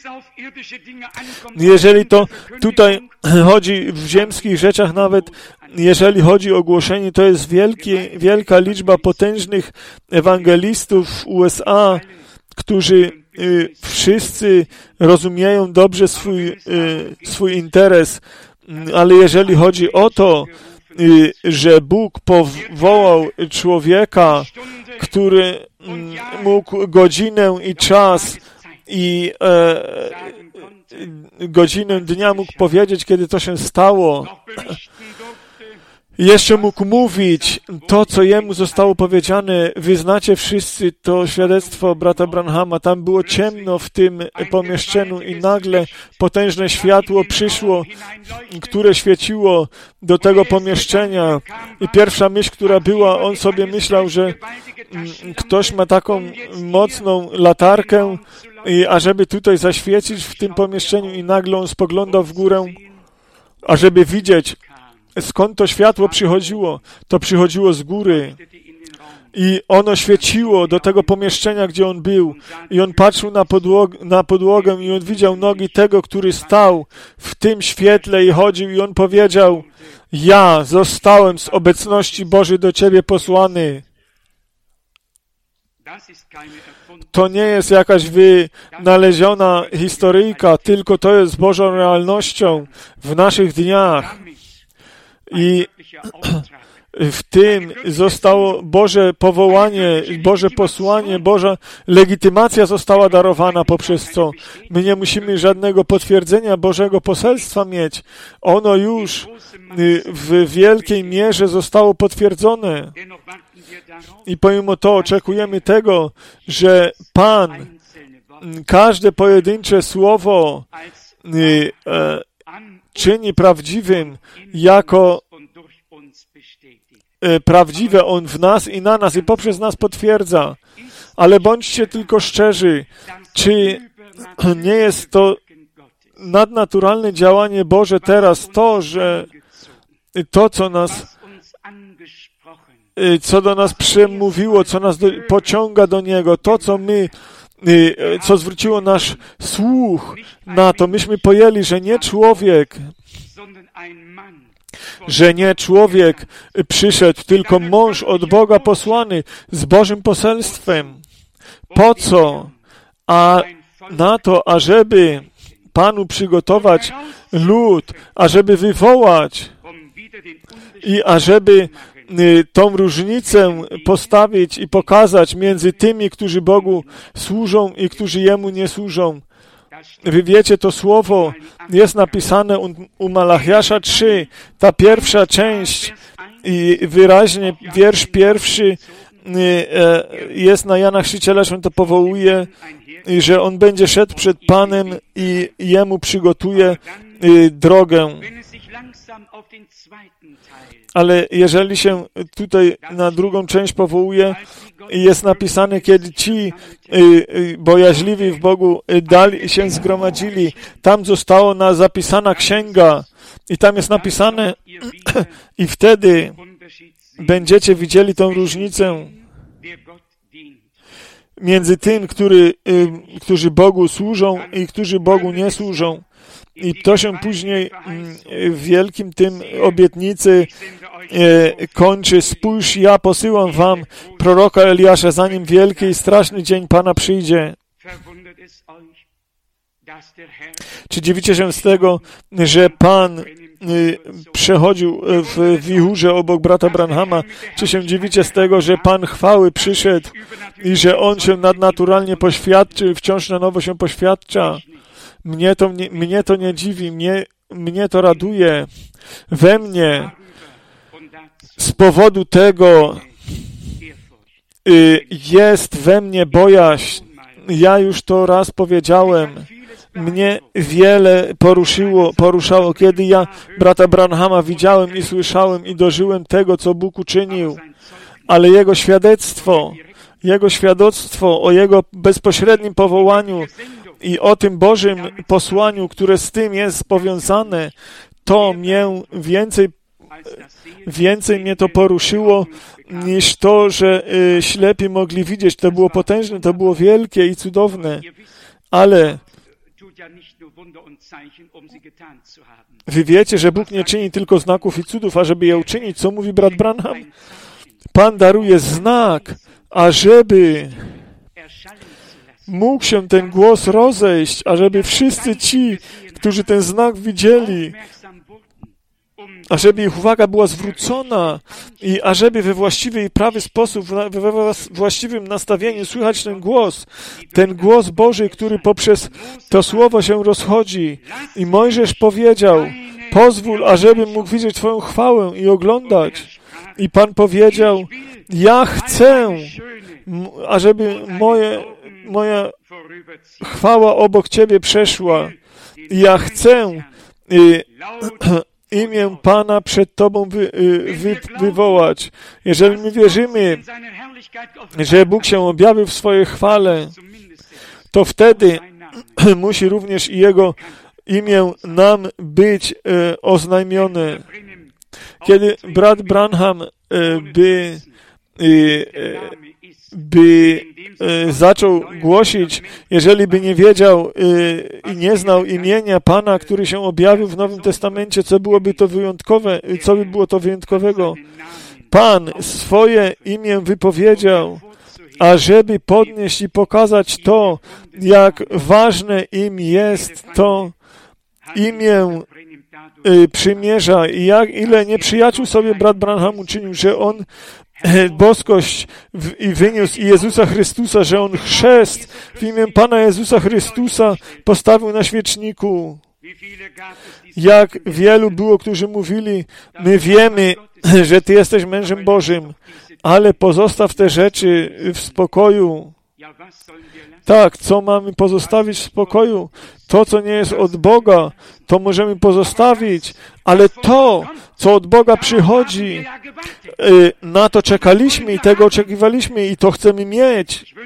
S1: Jeżeli to tutaj chodzi w ziemskich rzeczach nawet, jeżeli chodzi o głoszenie, to jest wielkie, wielka liczba potężnych ewangelistów w U S A, którzy y, wszyscy rozumieją dobrze swój, y, swój interes, ale jeżeli chodzi o to, y, że Bóg powołał człowieka, który y, mógł godzinę i czas i e, godzinę dnia mógł powiedzieć, kiedy to się stało, jeszcze mógł mówić to, co jemu zostało powiedziane. Wy znacie wszyscy to świadectwo brata Branhama. Tam było ciemno w tym pomieszczeniu i nagle potężne światło przyszło, które świeciło do tego pomieszczenia. I pierwsza myśl, która była, on sobie myślał, że ktoś ma taką mocną latarkę, i ażeby tutaj zaświecić w tym pomieszczeniu, i nagle on spoglądał w górę, ażeby widzieć, skąd to światło przychodziło. To przychodziło z góry i ono świeciło do tego pomieszczenia, gdzie on był, i on patrzył na, podłog- na podłogę i on widział nogi tego, który stał w tym świetle i chodził, i on powiedział: ja zostałem z obecności Bożej do Ciebie posłany. To nie jest jakaś wynaleziona historyjka, tylko to jest Bożą realnością w naszych dniach. I w tym zostało Boże powołanie, Boże posłanie, Boża legitymacja została darowana, poprzez co my nie musimy żadnego potwierdzenia Bożego poselstwa mieć. Ono już w wielkiej mierze zostało potwierdzone. I pomimo to oczekujemy tego, że Pan każde pojedyncze słowo e, czyni prawdziwym jako e, prawdziwe On w nas i na nas i poprzez nas potwierdza. Ale bądźcie tylko szczerzy, czy nie jest to nadnaturalne działanie Boże teraz, to, że to, co nas co do nas przemówiło, co nas do, pociąga do Niego, to, co my, co zwróciło nasz słuch na to, myśmy pojęli, że nie człowiek, że nie człowiek przyszedł, tylko mąż od Boga posłany z Bożym poselstwem. Po co? A na to, ażeby Panu przygotować lud, ażeby wywołać i ażeby tą różnicę postawić i pokazać między tymi, którzy Bogu służą i którzy Jemu nie służą. Wy wiecie, to słowo jest napisane u, u Malachiasza trzy, ta pierwsza część i wyraźnie wiersz pierwszy jest na Jana Chrzciciela, że on to powołuje, i że on będzie szedł przed Panem i Jemu przygotuje drogę. Ale jeżeli się tutaj na drugą część powołuje, jest napisane, kiedy ci bojaźliwi w Bogu dali się zgromadzili, tam została na zapisana księga i tam jest napisane i wtedy będziecie widzieli tą różnicę między tym, który, którzy Bogu służą i którzy Bogu nie służą. I to się później w wielkim tym obietnicy e, kończy. Spójrz, ja posyłam wam proroka Eliasza, zanim wielki i straszny dzień Pana przyjdzie. Czy dziwicie się z tego, że Pan y, przechodził w wichurze obok brata Branhama? Czy się dziwicie z tego, że Pan chwały przyszedł i że On się nadnaturalnie poświadczy, wciąż na nowo się poświadcza? Mnie to nie, mnie to nie dziwi, mnie, mnie to raduje. We mnie z powodu tego y, jest we mnie bojaźń. Ja już to raz powiedziałem. Mnie wiele poruszyło, poruszało, kiedy ja brata Branhama widziałem i słyszałem i dożyłem tego, co Bóg uczynił. Ale Jego świadectwo, Jego świadectwo o Jego bezpośrednim powołaniu i o tym Bożym posłaniu, które z tym jest powiązane, to mnie więcej więcej mnie to poruszyło niż to, że y, ślepi mogli widzieć. To było potężne, to było wielkie i cudowne. Ale wy wiecie, że Bóg nie czyni tylko znaków i cudów, ażeby je uczynić. Co mówi brat Branham? Pan daruje znak, ażeby mógł się ten głos rozejść, ażeby wszyscy ci, którzy ten znak widzieli, ażeby ich uwaga była zwrócona i ażeby we właściwy i prawy sposób, we właściwym nastawieniu słychać ten głos, ten głos Boży, który poprzez to słowo się rozchodzi. I Mojżesz powiedział, pozwól, ażebym mógł widzieć Twoją chwałę i oglądać. I Pan powiedział, ja chcę, ażeby moje, moja chwała obok Ciebie przeszła. I ja chcę i, imię Pana przed Tobą wy, wy, wywołać. Jeżeli my wierzymy, że Bóg się objawił w swojej chwale, to wtedy musi również i Jego imię nam być e, oznajmione. Kiedy brat Branham e, by, e, by e, zaczął głosić, jeżeli by nie wiedział e, i nie znał imienia Pana, który się objawił w Nowym Testamencie, co byłoby to wyjątkowe, co by było to wyjątkowego? Pan swoje imię wypowiedział, ażeby podnieść i pokazać to, jak ważne im jest to imię y, przymierza i jak, ile nieprzyjaciół sobie brat Branham uczynił, że on e, boskość w, i wyniósł i Jezusa Chrystusa, że on chrzest w imię Pana Jezusa Chrystusa postawił na świeczniku. Jak wielu było, którzy mówili, my wiemy, że Ty jesteś mężem Bożym, ale pozostaw te rzeczy w spokoju. Tak, co mamy pozostawić w spokoju? To, co nie jest od Boga, to możemy pozostawić, ale to, co od Boga przychodzi, na to czekaliśmy i tego oczekiwaliśmy i to chcemy mieć.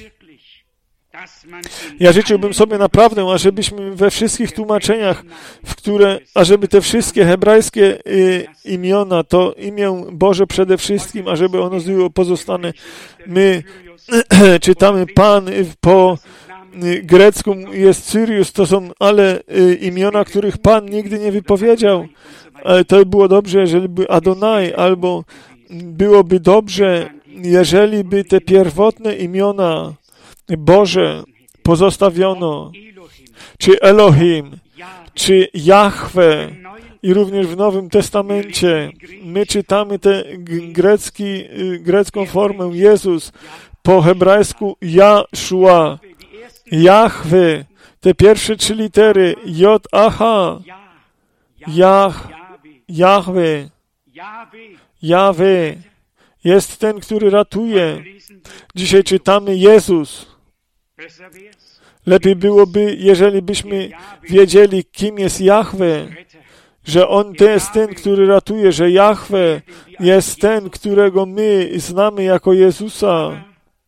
S1: Ja życzyłbym sobie naprawdę, ażebyśmy we wszystkich tłumaczeniach, w które, ażeby te wszystkie hebrajskie y, imiona, to imię Boże przede wszystkim, ażeby ono było pozostane. My czytamy Pan po grecku jest Cyrius, to są ale y, imiona, których Pan nigdy nie wypowiedział. Ale to by było dobrze, jeżeli by Adonai, albo byłoby dobrze, jeżeli by te pierwotne imiona Boże pozostawiono, czy Elohim, czy Jahwe, i również w Nowym Testamencie my czytamy tę grecki, grecką formę Jezus, po hebrajsku Jaszua, Jahwe, te pierwsze trzy litery J A H, Jah, Jahwe, Jahwe, jest ten, który ratuje. Dzisiaj czytamy Jezus. Lepiej byłoby, jeżeli byśmy wiedzieli, kim jest Jahwe, że On to jest ten, który ratuje, że Jahwe jest ten, którego my znamy jako Jezusa.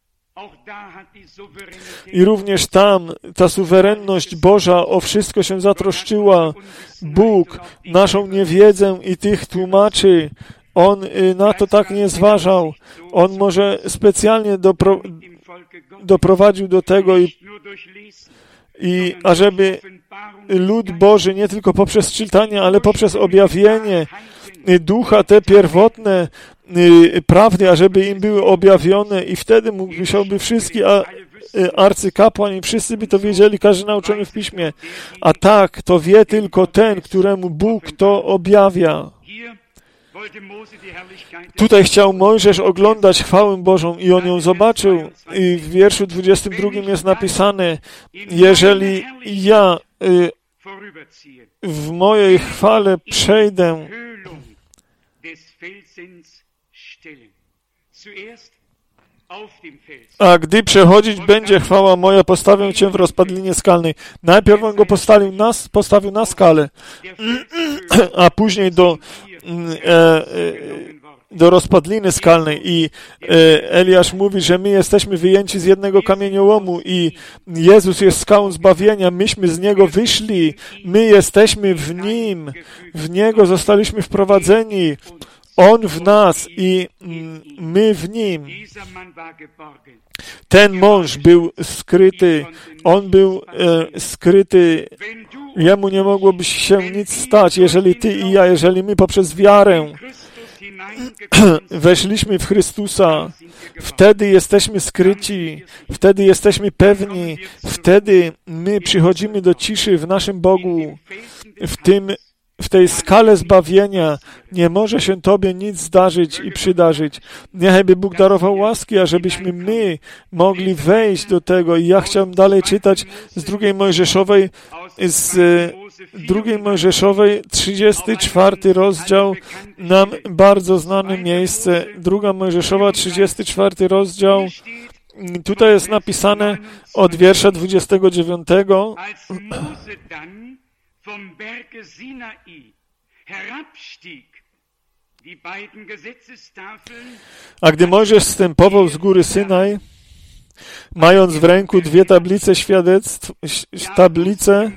S1: I również tam ta suwerenność Boża o wszystko się zatroszczyła. Bóg naszą niewiedzę i tych tłumaczy, On na to tak nie zważał. On może specjalnie dopro, doprowadził do tego, i, i ażeby lud Boży nie tylko poprzez czytanie, ale poprzez objawienie ducha, te pierwotne prawdy, ażeby im były objawione i wtedy musiałby wszystkie arcykapłani i wszyscy by to wiedzieli, każdy nauczony w Piśmie. A tak, to wie tylko ten, któremu Bóg to objawia. Tutaj chciał Mojżesz oglądać chwałę Bożą i on ją zobaczył. I w wierszu dwudziestym drugim jest napisane, jeżeli ja y, w mojej chwale przejdę, a gdy przechodzić będzie chwała moja, postawię Cię w rozpadlinie skalnej. Najpierw on go postawił na, postawił na skalę, a później do e, do rozpadliny skalnej i e, Eliasz mówi, że my jesteśmy wyjęci z jednego kamieniołomu i Jezus jest skałą zbawienia, myśmy z Niego wyszli, my jesteśmy w Nim, w Niego zostaliśmy wprowadzeni, On w nas i mm, my w Nim. Ten mąż był skryty, on był e, skryty, jemu nie mogłoby się nic stać, jeżeli ty i ja, jeżeli my poprzez wiarę weszliśmy w Chrystusa, wtedy jesteśmy skryci, wtedy jesteśmy pewni, wtedy my przychodzimy do ciszy w naszym Bogu, w tym w tej skale zbawienia nie może się Tobie nic zdarzyć i przydarzyć. Niechby Bóg darował łaski, ażebyśmy my mogli wejść do tego. I ja chciałem dalej czytać z drugiej Mojżeszowej, z drugiej Mojżeszowej, trzydziesty czwarty rozdział, nam bardzo znane miejsce. Druga Mojżeszowa, trzydziesty czwarty rozdział. Tutaj jest napisane od wiersza dwudziestego dziewiątego.
S2: Vom Berge Sinai herabstieg, die beiden Gesetzestafeln.
S1: A gdy Mojżesz zstępował z góry Synaj, mając w ręku dwie tablice świadectw, tablice,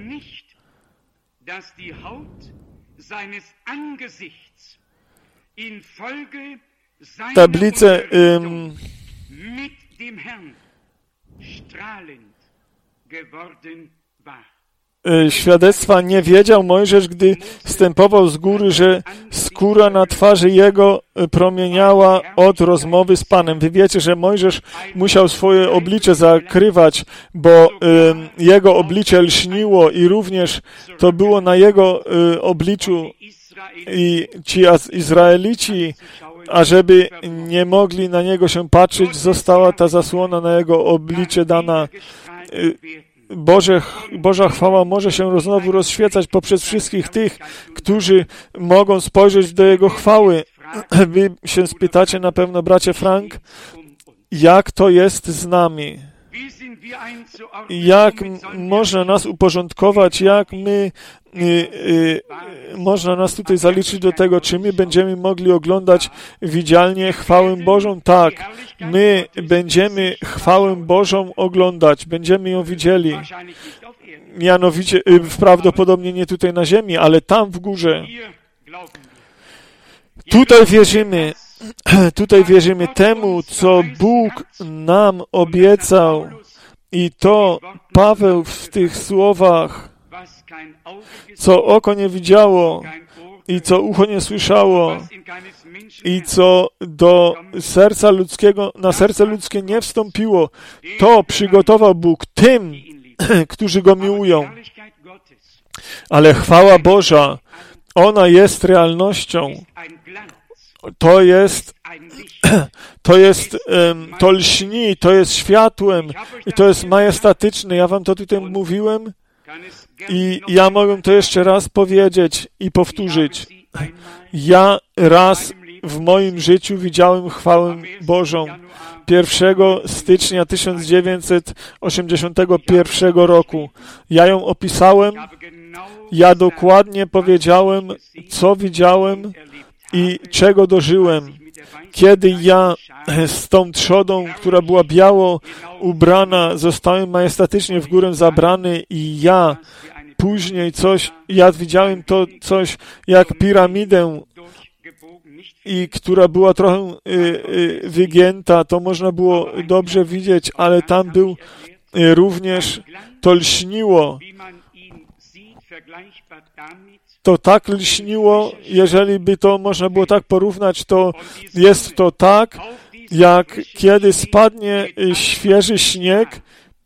S2: dass die Haut seines Angesichts infolge seiner
S1: tablice um,
S2: mit dem Herrn strahlend geworden war.
S1: Świadectwa nie wiedział Mojżesz, gdy wstępował z góry, że skóra na twarzy jego promieniała od rozmowy z Panem. Wy wiecie, że Mojżesz musiał swoje oblicze zakrywać, bo y, jego oblicze lśniło i również to było na jego y, obliczu i ci Izraelici, ażeby nie mogli na niego się patrzeć, została ta zasłona na jego oblicze dana. Y, Boże, Boża chwała może się znowu rozświecać poprzez wszystkich tych, którzy mogą spojrzeć do Jego chwały. Wy się spytacie na pewno, bracie Frank, jak to jest z nami? Jak można nas uporządkować, jak my, y, y, można nas tutaj zaliczyć do tego, czy my będziemy mogli oglądać widzialnie chwałę Bożą? Tak, my będziemy chwałę Bożą oglądać, będziemy ją widzieli. Mianowicie, y, prawdopodobnie nie tutaj na ziemi, ale tam w górze. Tutaj wierzymy, tutaj wierzymy temu, co Bóg nam obiecał. I to Paweł w tych słowach, co oko nie widziało i co ucho nie słyszało i co do serca ludzkiego, na serce ludzkie nie wstąpiło, to przygotował Bóg tym, którzy Go miłują. Ale chwała Boża, ona jest realnością. To jest, to jest, to lśni, to jest światłem i to jest majestatyczne. Ja wam to tutaj mówiłem i ja mogę to jeszcze raz powiedzieć i powtórzyć. Ja raz w moim życiu widziałem chwałę Bożą. pierwszego stycznia tysiąc dziewięćset osiemdziesiątego pierwszego roku. Ja ją opisałem, ja dokładnie powiedziałem, co widziałem i czego dożyłem. Kiedy ja z tą trzodą, która była biało ubrana, zostałem majestatycznie w górę zabrany i ja później coś, ja widziałem to coś jak piramidę, i która była trochę y, y, wygięta, to można było dobrze widzieć, ale tam był y, również, to lśniło. To tak lśniło, jeżeli by to można było tak porównać, to jest to tak, jak kiedy spadnie świeży śnieg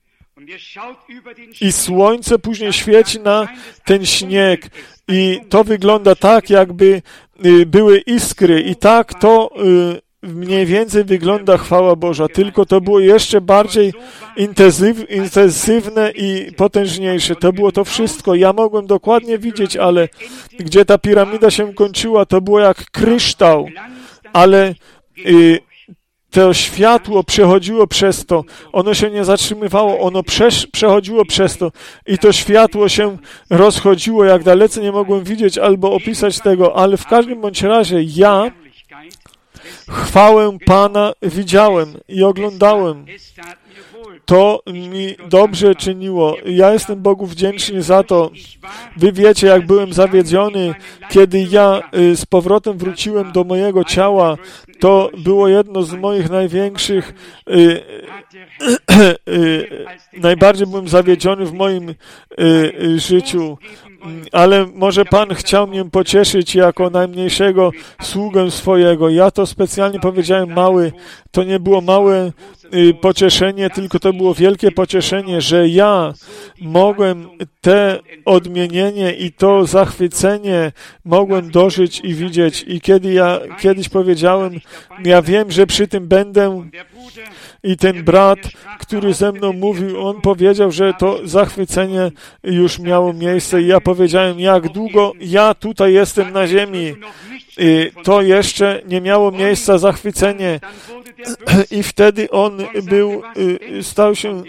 S1: i słońce później świeci na ten śnieg i to wygląda tak, jakby były iskry i tak to mniej więcej wygląda chwała Boża, tylko to było jeszcze bardziej intensyw, intensywne i potężniejsze. To było to wszystko. Ja mogłem dokładnie widzieć, ale gdzie ta piramida się kończyła, to było jak kryształ, ale y, to światło przechodziło przez to. Ono się nie zatrzymywało, ono przesz, przechodziło przez to i to światło się rozchodziło, jak dalece nie mogłem widzieć albo opisać tego, ale w każdym bądź razie ja Chwałę Pana widziałem i oglądałem. To mi dobrze czyniło. Ja jestem Bogu wdzięczny za to. Wy wiecie, jak byłem zawiedziony, kiedy ja z powrotem wróciłem do mojego ciała. To było jedno z moich największych, y, y, y, najbardziej byłem zawiedziony w moim y, y, życiu. Ale może Pan chciał mnie pocieszyć jako najmniejszego sługę swojego. Ja to specjalnie powiedziałem mały. To nie było małe y, pocieszenie, tylko to było wielkie pocieszenie, że ja mogłem te odmienienie i to zachwycenie mogłem dożyć i widzieć. I kiedy ja kiedyś powiedziałem, ja wiem, że przy tym będę, i ten brat, który ze mną mówił, on powiedział, że to zachwycenie już miało miejsce. I ja powiedziałem, jak długo ja tutaj jestem na ziemi, i to jeszcze nie miało miejsca zachwycenie. I wtedy on był, stał się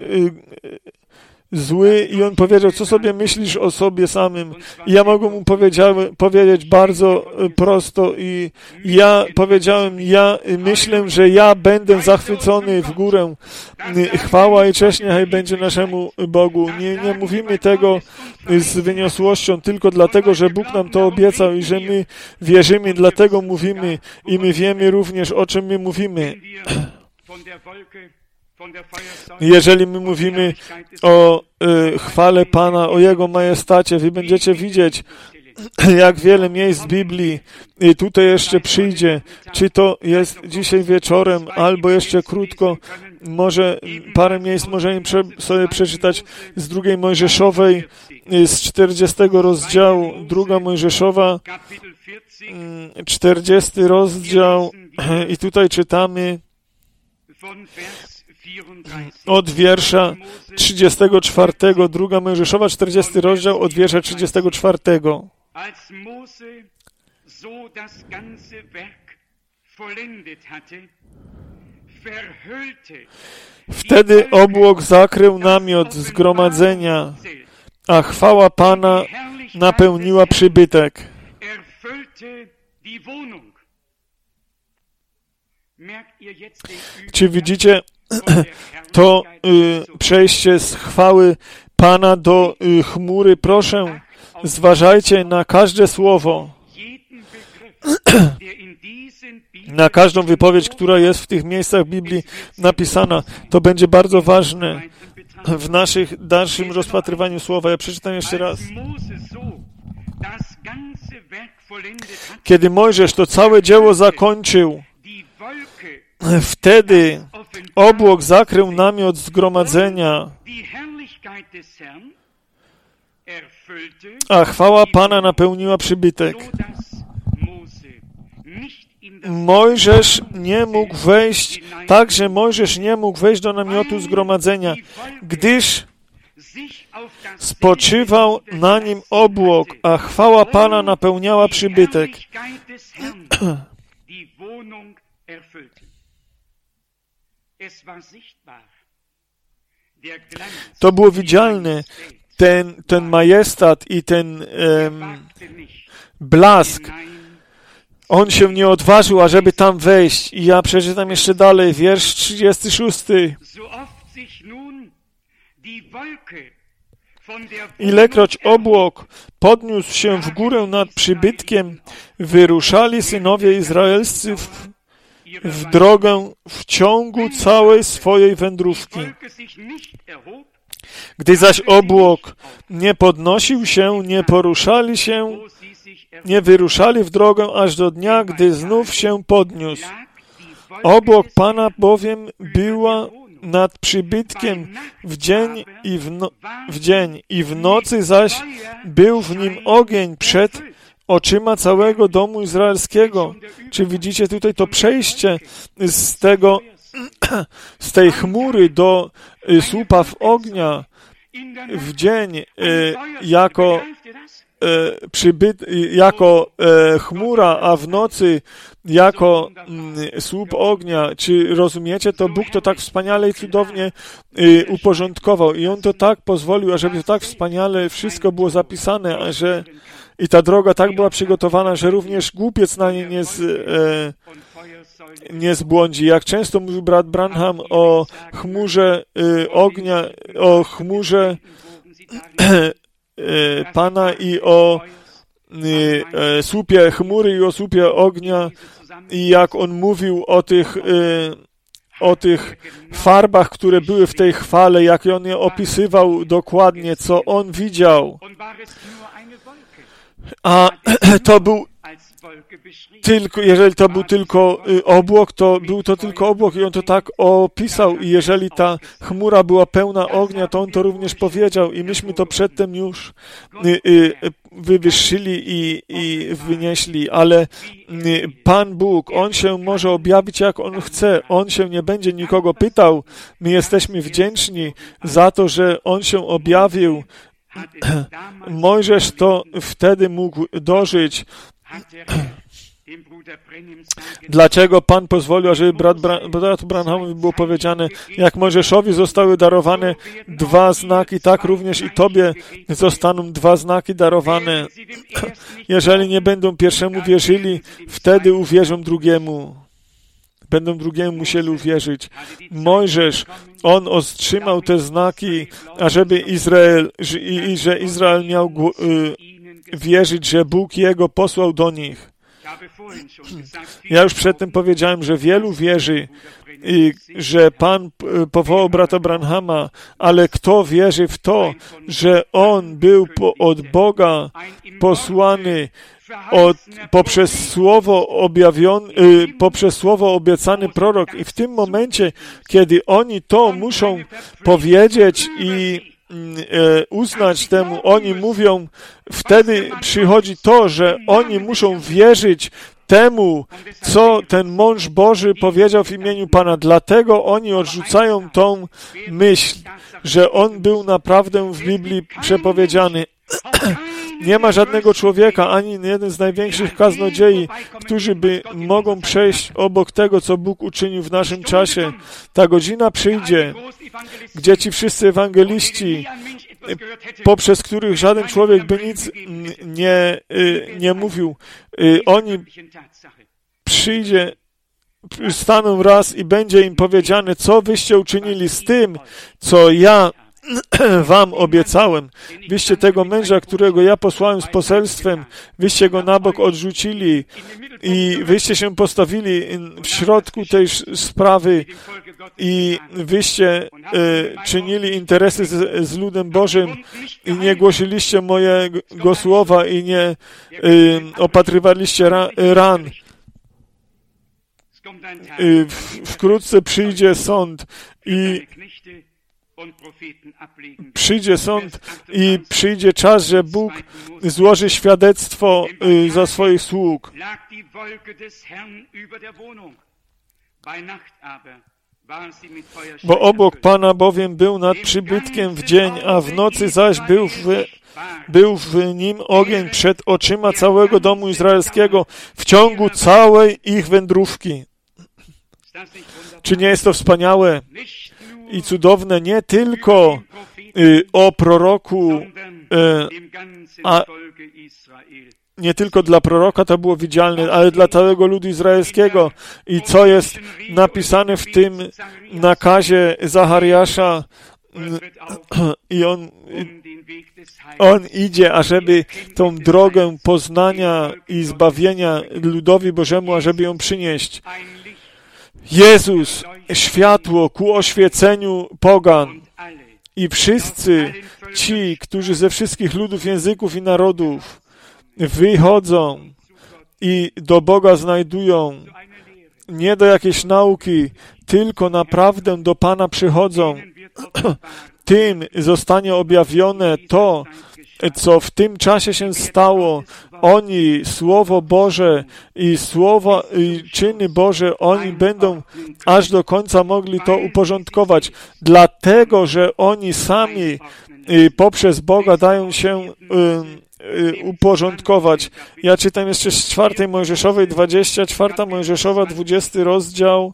S1: zły i on powiedział, co sobie myślisz o sobie samym. I ja mogłem mu powiedzieć bardzo prosto i ja powiedziałem, ja myślę, że ja będę zachwycony w górę. Chwała i cześć niechaj będzie naszemu Bogu. Nie, nie mówimy tego z wyniosłością tylko dlatego, że Bóg nam to obiecał i że my wierzymy, dlatego mówimy i my wiemy również, o czym my mówimy. Jeżeli my mówimy o y, chwale Pana, o Jego majestacie, wy będziecie widzieć, jak wiele miejsc Biblii i tutaj jeszcze przyjdzie. Czy to jest dzisiaj wieczorem, albo jeszcze krótko, może parę miejsc możemy prze, sobie przeczytać z drugiej Mojżeszowej, z czterdziestego rozdziału, druga Mojżeszowa, czterdziesty rozdział i tutaj czytamy od wiersza trzydziestego czwartego, druga Mojżeszowa, czterdziesty rozdział, od wiersza trzydziestego czwartego. Wtedy obłok zakrył namiot zgromadzenia, a chwała Pana napełniła przybytek. Czy widzicie to y, przejście z chwały Pana do y, chmury? Proszę, zważajcie na każde słowo, na każdą wypowiedź, która jest w tych miejscach Biblii napisana. To będzie bardzo ważne w naszych dalszym rozpatrywaniu słowa. Ja przeczytam jeszcze raz. Kiedy Mojżesz to całe dzieło zakończył, wtedy obłok zakrył namiot zgromadzenia, a chwała Pana napełniła przybytek. Mojżesz nie mógł wejść, także Mojżesz nie mógł wejść do namiotu zgromadzenia, gdyż spoczywał na nim obłok, a chwała Pana napełniała przybytek. To było widzialne, ten, ten majestat i ten um, blask. On się nie odważył, ażeby tam wejść. I ja przeczytam jeszcze dalej, wiersz trzydziesty szósty. Ilekroć obłok podniósł się w górę nad przybytkiem, wyruszali synowie izraelscy w, w drogę w ciągu całej swojej wędrówki. Gdy zaś obłok nie podnosił się, nie poruszali się, nie wyruszali w drogę aż do dnia, gdy znów się podniósł. Obłok Pana bowiem była nad przybytkiem w dzień i w, no, w dzień i w nocy zaś był w nim ogień przed oczyma całego domu izraelskiego. Czy widzicie tutaj to przejście z tego, z tej chmury do y, słupa w ognia w dzień y, jako y, przybyt, y, jako y, chmura, a w nocy jako y, słup ognia. Czy rozumiecie to? Bóg to tak wspaniale i cudownie y, uporządkował i On to tak pozwolił, ażeby to tak wspaniale wszystko było zapisane, że I ta droga tak była przygotowana, że również głupiec na niej nie, z, e, nie zbłądzi. Jak często mówił brat Branham o chmurze e, ognia, o chmurze e, Pana i o e, e, słupie chmury i o słupie ognia, i jak on mówił o tych e, o tych farbach, które były w tej chwale, jak on je opisywał dokładnie, co on widział. A to był tylko, jeżeli to był tylko obłok, to był to tylko obłok i on to tak opisał. I jeżeli ta chmura była pełna ognia, to on to również powiedział i myśmy to przedtem już wywyższyli i, i wynieśli, ale Pan Bóg, On się może objawić jak On chce. On się nie będzie nikogo pytał. My jesteśmy wdzięczni za to, że On się objawił. Mojżesz to wtedy mógł dożyć. Dlaczego Pan pozwolił, żeby brat Bra- bratu Branhamowi było powiedziane, jak Mojżeszowi zostały darowane dwa znaki, tak również i Tobie zostaną dwa znaki darowane. Jeżeli nie będą pierwszemu wierzyli, wtedy uwierzą drugiemu. Będą drugiemu musieli uwierzyć. Mojżesz, on otrzymał te znaki, ażeby Izrael, i, i że Izrael miał y, wierzyć, że Bóg jego posłał do nich. Ja już przedtem powiedziałem, że wielu wierzy, i, że Pan powołał brata Branhama, ale kto wierzy w to, że on był po, od Boga posłany, od, poprzez słowo objawiony, y, poprzez słowo obiecany prorok, i w tym momencie, kiedy oni to muszą powiedzieć i y, uznać temu, oni mówią, wtedy przychodzi to, że oni muszą wierzyć temu, co ten mąż Boży powiedział w imieniu Pana. Dlatego oni odrzucają tą myśl, że on był naprawdę w Biblii przepowiedziany. Nie ma żadnego człowieka, ani jeden z największych kaznodziei, którzy by mogą przejść obok tego, co Bóg uczynił w naszym czasie. Ta godzina przyjdzie, gdzie ci wszyscy ewangeliści, poprzez których żaden człowiek by nic nie, nie mówił, oni przyjdzie, staną raz i będzie im powiedziane, co wyście uczynili z tym, co ja wam obiecałem. Wyście tego męża, którego ja posłałem z poselstwem, wyście go na bok odrzucili i wyście się postawili w środku tej sprawy i wyście e, czynili interesy z, z ludem Bożym i nie głosiliście mojego słowa i nie e, opatrywaliście ra, ran. E, w, wkrótce przyjdzie sąd i Przyjdzie sąd i przyjdzie czas, że Bóg złoży świadectwo y, za swoich sług. Bo obok Pana bowiem był nad przybytkiem w dzień, a w nocy zaś był w, był w nim ogień przed oczyma całego domu izraelskiego w ciągu całej ich wędrówki. Czy nie jest to wspaniałe i cudowne, nie tylko y, o proroku, y, a nie tylko dla proroka to było widzialne, ale dla całego ludu izraelskiego. I co jest napisane w tym nakazie Zachariasza, i on, on idzie, ażeby tą drogę poznania i zbawienia ludowi Bożemu, ażeby ją przynieść. Jezus, światło ku oświeceniu pogan. I wszyscy ci, którzy ze wszystkich ludów, języków i narodów wychodzą i do Boga znajdują, nie do jakiejś nauki, tylko naprawdę do Pana przychodzą. Tym zostanie objawione to, co w tym czasie się stało. Oni, Słowo Boże i Słowa i czyny Boże, oni będą aż do końca mogli to uporządkować. Dlatego, że oni sami poprzez Boga dają się uporządkować. Ja czytam jeszcze z czwartej Mojżeszowej dwadzieścia, czwarta Mojżeszowa dwudziesty rozdział.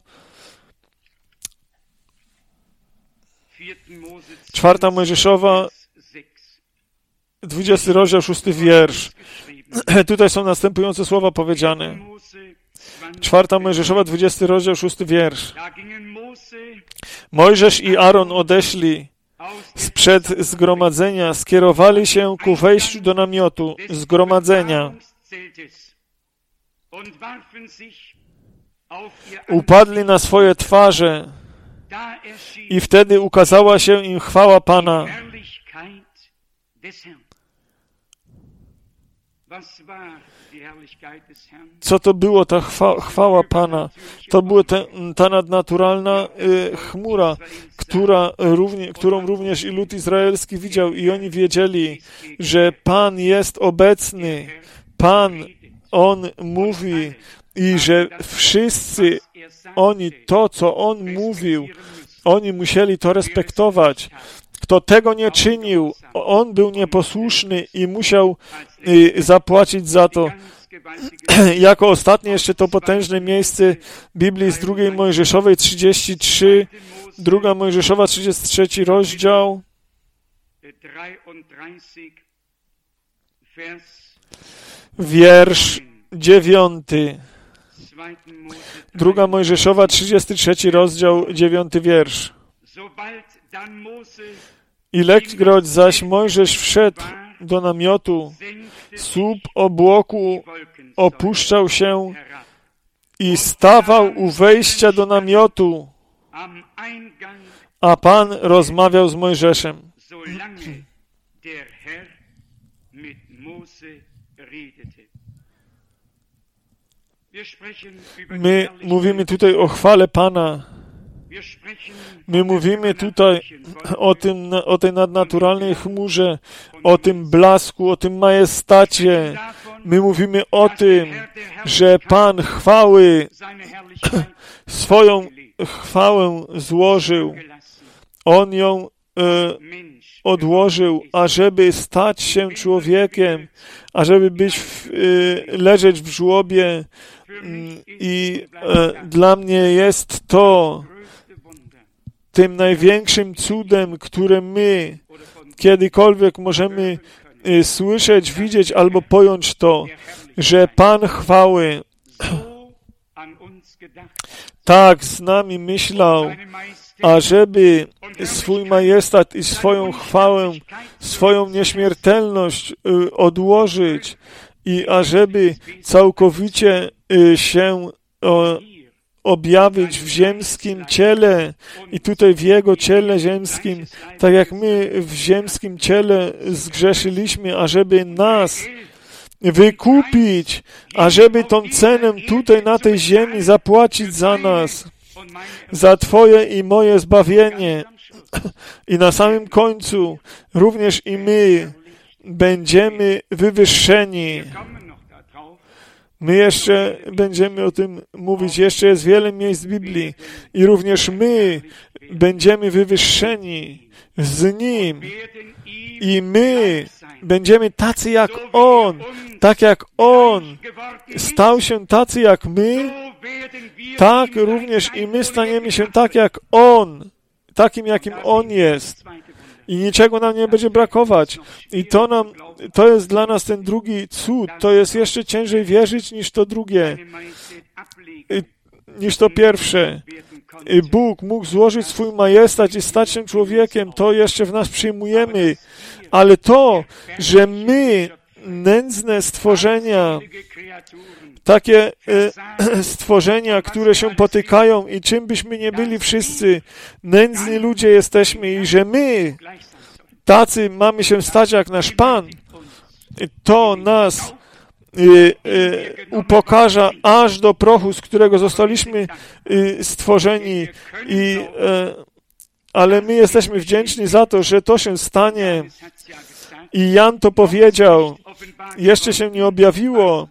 S1: Czwarta Mojżeszowa dwudziesty rozdział, szósty wiersz. Tutaj są następujące słowa powiedziane. Czwarta Mojżeszowa, dwudziesty rozdział, szósty wiersz. Mojżesz i Aaron odeszli sprzed zgromadzenia, skierowali się ku wejściu do namiotu zgromadzenia. Upadli na swoje twarze i wtedy ukazała się im chwała Pana. Co to było ta chwa, chwała Pana? To była ta, ta nadnaturalna y, chmura, która równie, którą również i lud izraelski widział i oni wiedzieli, że Pan jest obecny. Pan, On mówi i że wszyscy oni to, co On mówił, oni musieli to respektować. Kto tego nie czynił, on był nieposłuszny i musiał y, zapłacić za to. Jako ostatnie jeszcze to potężne miejsce Biblii z drugiej Mojżeszowej trzydzieści trzy, druga Mojżeszowa trzydziesty trzeci rozdział. Wiersz dziewiąty. Druga Mojżeszowa trzydziesty trzeci rozdział, dziewiąty wiersz. Ilekroć zaś Mojżesz wszedł do namiotu, słup obłoku opuszczał się i stawał u wejścia do namiotu, a Pan rozmawiał z Mojżeszem. My mówimy tutaj o chwale Pana. My mówimy tutaj o tym, o tej nadnaturalnej chmurze, o tym blasku, o tym majestacie. My mówimy o tym, że Pan chwały, swoją chwałę złożył. On ją e, odłożył, ażeby stać się człowiekiem, ażeby być, w, e, leżeć w żłobie. I e, dla mnie jest to tym największym cudem, które my kiedykolwiek możemy y, słyszeć, widzieć albo pojąć to, że Pan chwały tak z nami myślał, ażeby swój majestat i swoją chwałę, swoją nieśmiertelność y, odłożyć i ażeby całkowicie y, się o, objawić w ziemskim ciele i tutaj w Jego ciele ziemskim, tak jak my w ziemskim ciele zgrzeszyliśmy, ażeby nas wykupić, ażeby tą cenę tutaj na tej ziemi zapłacić za nas, za Twoje i moje zbawienie. I na samym końcu również i my będziemy wywyższeni. My jeszcze będziemy o tym mówić. Jeszcze jest wiele miejsc w Biblii. I również my będziemy wywyższeni z Nim. I my będziemy tacy jak On. Tak jak On stał się tacy jak my, tak również i my staniemy się tak jak On. Takim jakim On jest. I niczego nam nie będzie brakować. I to nam, to jest dla nas ten drugi cud. To jest jeszcze ciężej wierzyć niż to drugie, niż to pierwsze. I Bóg mógł złożyć swój majestat i stać się człowiekiem. To jeszcze w nas przyjmujemy. Ale to, że my, nędzne stworzenia, takie e, stworzenia, które się potykają i czym byśmy nie byli wszyscy, nędzni ludzie jesteśmy i że my, tacy mamy się stać jak nasz Pan, to nas e, e, upokarza aż do prochu, z którego zostaliśmy e, stworzeni. I, e, ale my jesteśmy wdzięczni za to, że to się stanie. I Jan to powiedział. Jeszcze się nie objawiło,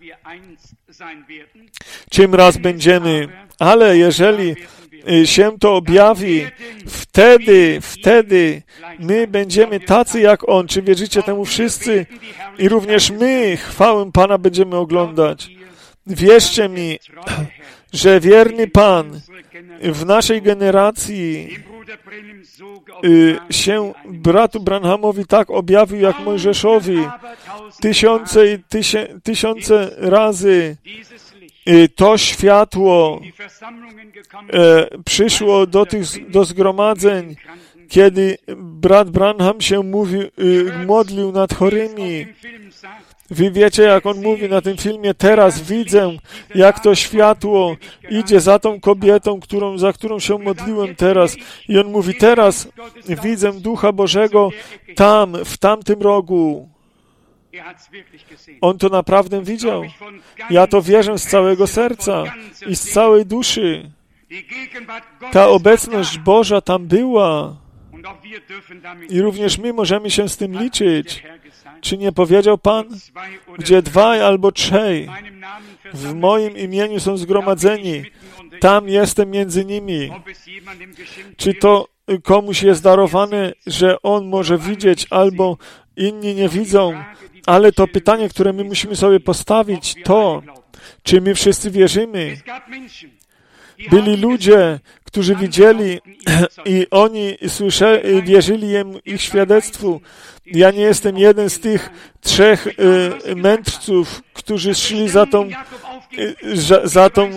S1: czym raz będziemy, ale jeżeli się to objawi, wtedy, wtedy my będziemy tacy jak On. Czy wierzycie temu wszyscy? I również my chwałę Pana będziemy oglądać. Wierzcie mi, że wierny Pan w naszej generacji y, się bratu Branhamowi tak objawił jak Mojżeszowi. Tysiące i tysię, tysiące razy y, to światło y, przyszło do tych do zgromadzeń, kiedy brat Branham się mówił, y, modlił nad chorymi. Wy wiecie, jak on mówi na tym filmie, teraz widzę, jak to światło idzie za tą kobietą, którą, za którą się modliłem teraz. I on mówi, teraz widzę Ducha Bożego tam, w tamtym rogu. On to naprawdę widział. Ja to wierzę z całego serca i z całej duszy. Ta obecność Boża tam była. I również my możemy się z tym liczyć. Czy nie powiedział Pan, gdzie dwaj albo trzej w moim imieniu są zgromadzeni, tam jestem między nimi. Czy to komuś jest darowane, że on może widzieć, albo inni nie widzą, ale to pytanie, które my musimy sobie postawić, to, czy my wszyscy wierzymy. Byli ludzie, którzy widzieli i oni słyszeli, wierzyli jemu, ich świadectwu. Ja nie jestem jeden z tych trzech y, mędrców, którzy szli za tą, y, za, za, tą,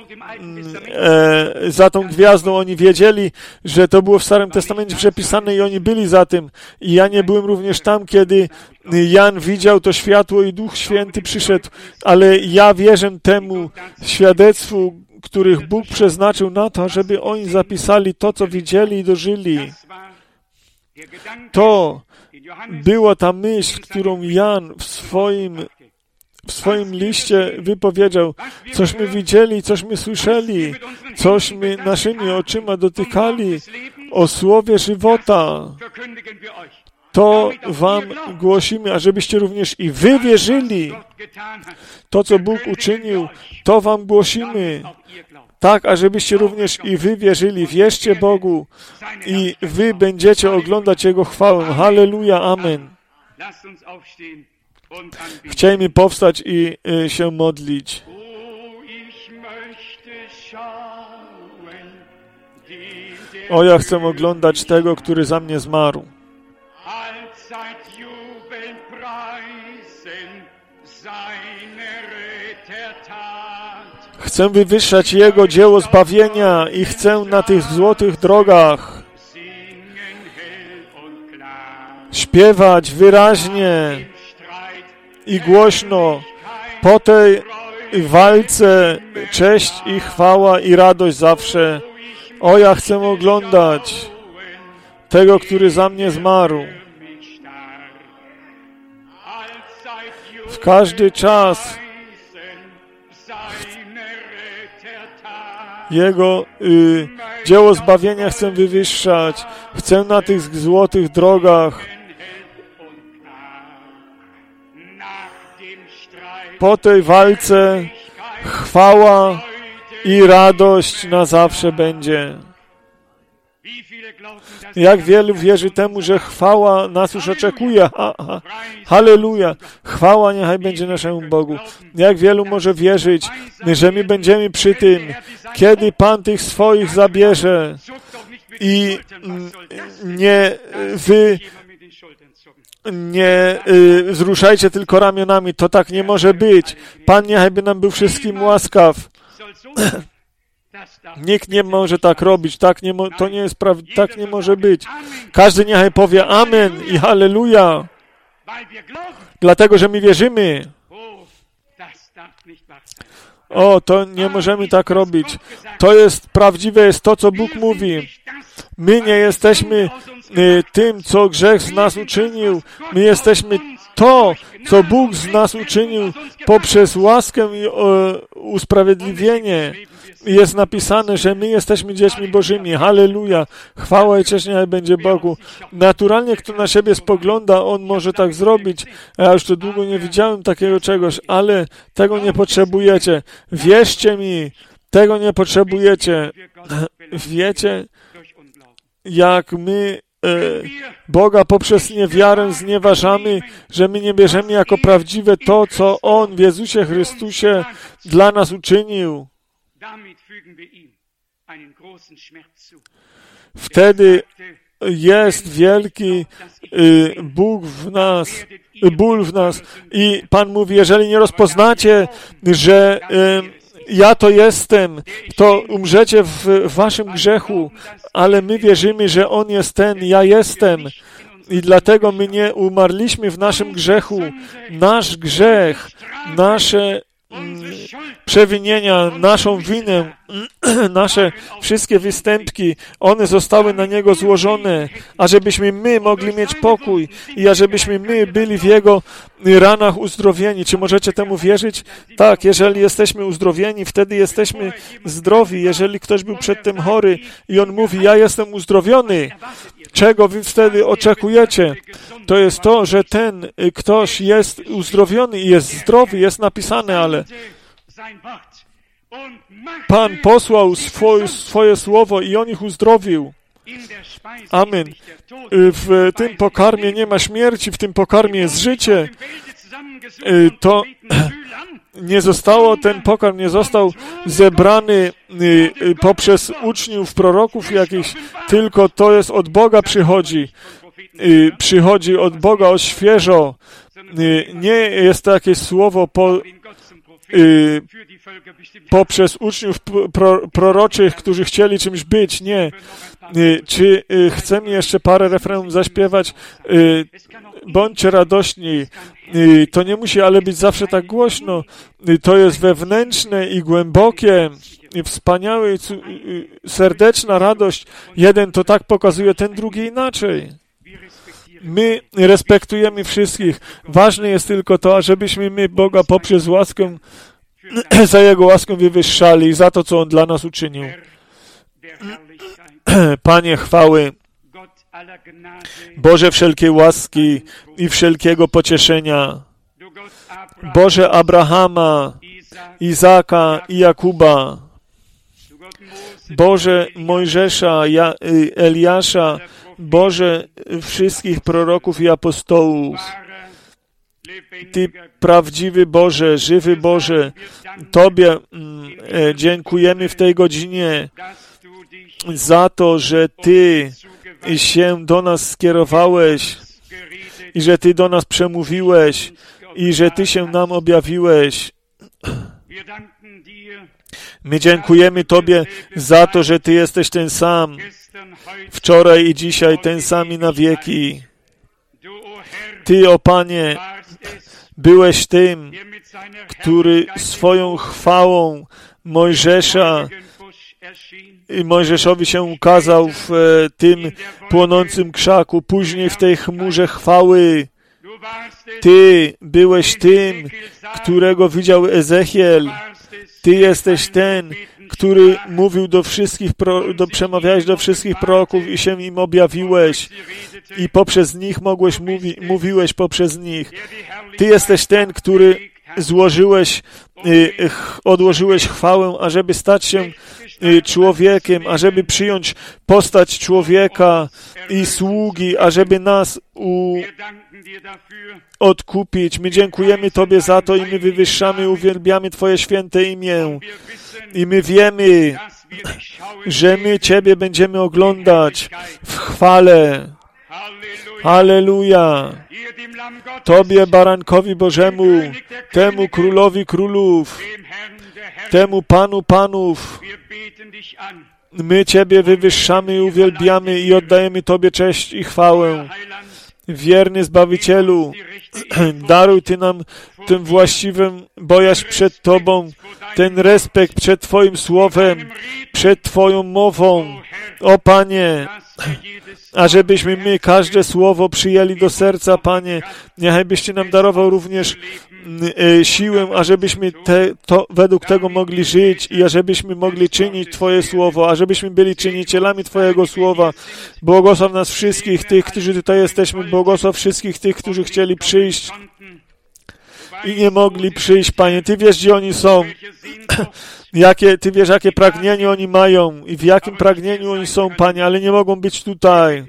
S1: y, za tą gwiazdą. Oni wiedzieli, że to było w Starym Testamencie przepisane i oni byli za tym. I ja nie byłem również tam, kiedy Jan widział to światło i Duch Święty przyszedł, ale ja wierzę temu świadectwu, których Bóg przeznaczył na to, żeby oni zapisali to, co widzieli i dożyli. To była ta myśl, którą Jan w swoim, w swoim liście wypowiedział. Cośmy widzieli, cośmy słyszeli, cośmy naszymi oczyma dotykali o słowie żywota. To wam głosimy, ażebyście również i wy wierzyli. To, co Bóg uczynił, to wam głosimy. Tak, ażebyście również i wy wierzyli. Wierzcie Bogu i wy będziecie oglądać Jego chwałę. Halleluja, amen. Chcielibyśmy powstać i y, się modlić. O, ja chcę oglądać tego, który za mnie zmarł. Chcę wywyższać Jego dzieło zbawienia i chcę na tych złotych drogach śpiewać wyraźnie i głośno po tej walce cześć i chwała i radość zawsze. O, ja chcę oglądać tego, który za mnie zmarł. W każdy czas Jego y, dzieło zbawienia chcę wywyższać. Chcę na tych złotych drogach po tej walce chwała i radość na zawsze będzie. Jak wielu wierzy temu, że chwała nas już oczekuje. Ha, ha. Halleluja. Chwała niechaj będzie naszemu Bogu. Jak wielu może wierzyć, że my będziemy przy tym, kiedy Pan tych swoich zabierze i nie wy nie y, wzruszajcie tylko ramionami. To tak nie może być. Pan niechaj by nam był wszystkim łaskaw. Nikt nie może tak robić, tak nie mo- to nie jest praw- tak nie może być. Każdy niechaj powie amen i halleluja. Dlatego, że my wierzymy. O, to nie możemy tak robić. To jest prawdziwe, jest to, co Bóg mówi. My nie jesteśmy y, tym, co grzech z nas uczynił. My jesteśmy to, co Bóg z nas uczynił poprzez łaskę i o, usprawiedliwienie. Jest napisane, że my jesteśmy dziećmi Bożymi. Halleluja. Chwała i cześć niechaj będzie Bogu. Naturalnie, kto na siebie spogląda, on może tak zrobić. Ja już to długo nie widziałem takiego czegoś, ale tego nie potrzebujecie. Wierzcie mi, tego nie potrzebujecie. Wiecie, jak my e, Boga poprzez niewiarę znieważamy, że my nie bierzemy jako prawdziwe to, co On w Jezusie Chrystusie dla nas uczynił. Wtedy jest wielki y, Bóg w nas, y, ból w nas i Pan mówi, jeżeli nie rozpoznacie, że y, ja to jestem, to umrzecie w, w waszym grzechu, ale my wierzymy, że On jest ten, ja jestem i dlatego my nie umarliśmy w naszym grzechu. Nasz grzech, nasze przewinienia, naszą winę, nasze wszystkie występki, one zostały na Niego złożone, ażebyśmy my mogli mieć pokój i ażebyśmy my byli w Jego ranach uzdrowieni. Czy możecie temu wierzyć? Tak, jeżeli jesteśmy uzdrowieni, wtedy jesteśmy zdrowi. Jeżeli ktoś był przedtem chory i on mówi, ja jestem uzdrowiony, czego wy wtedy oczekujecie? To jest to, że ten ktoś jest uzdrowiony i jest zdrowy, jest napisane, ale Pan posłał swoje, swoje słowo i On ich uzdrowił. Amen. W tym pokarmie nie ma śmierci, w tym pokarmie jest życie. To nie zostało, ten pokarm nie został zebrany poprzez uczniów, proroków jakichś, tylko to jest od Boga przychodzi. Przychodzi od Boga od świeżo. Nie jest to jakieś słowo po, poprzez uczniów pro, proroczych, którzy chcieli czymś być. Nie. Czy chcemy jeszcze parę refrenów zaśpiewać? Bądźcie radośni. To nie musi ale być zawsze tak głośno. To jest wewnętrzne i głębokie, i wspaniałe, i serdeczna radość. Jeden to tak pokazuje, ten drugi inaczej. My respektujemy wszystkich. Ważne jest tylko to, ażebyśmy my Boga poprzez łaskę, za Jego łaskę wywyższali, za to, co On dla nas uczynił. Panie chwały, Boże wszelkiej łaski i wszelkiego pocieszenia, Boże Abrahama, Izaka i Jakuba, Boże Mojżesza, ja, Eliasza, Boże wszystkich proroków i apostołów, Ty prawdziwy Boże, żywy Boże, Tobie mm, dziękujemy w tej godzinie za to, że Ty się do nas skierowałeś i że Ty do nas przemówiłeś i że Ty się nam objawiłeś. My dziękujemy Tobie za to, że Ty jesteś ten sam, wczoraj i dzisiaj, ten sam i na wieki. Ty, o Panie, byłeś tym, który swoją chwałą Mojżesza i Mojżeszowi się ukazał w tym płonącym krzaku, później w tej chmurze chwały. Ty byłeś tym, którego widział Ezechiel. Ty jesteś ten, który mówił do wszystkich, pro, do, przemawiałeś do wszystkich proroków i się im objawiłeś. I poprzez nich mogłeś mówi, mówiłeś poprzez nich. Ty jesteś ten, który złożyłeś, y, odłożyłeś chwałę, ażeby stać się y, człowiekiem, ażeby przyjąć postać człowieka i sługi, ażeby nas u, odkupić. My dziękujemy Tobie za to i my wywyższamy, uwielbiamy Twoje święte imię. I my wiemy, że my Ciebie będziemy oglądać w chwale. Halleluja! Tobie, Barankowi Bożemu, temu Królowi Królów, temu Panu Panów, my Ciebie wywyższamy i uwielbiamy i oddajemy Tobie cześć i chwałę. Wierny Zbawicielu, daruj Ty nam tym właściwym bojaźń przed Tobą, ten respekt przed Twoim słowem, przed Twoją mową. O Panie, ażebyśmy my każde słowo przyjęli do serca, Panie, niechaj byście nam darował również e, siłę, ażebyśmy te, to, według tego mogli żyć i ażebyśmy mogli czynić Twoje słowo, ażebyśmy byli czynicielami Twojego słowa. Błogosław nas wszystkich, tych, którzy tutaj jesteśmy, błogosław wszystkich tych, którzy chcieli przyjść i nie mogli przyjść, Panie. Ty wiesz, gdzie oni są. Jakie, Ty wiesz, jakie pragnienie oni mają i w jakim pragnieniu oni są, Panie, ale nie mogą być tutaj.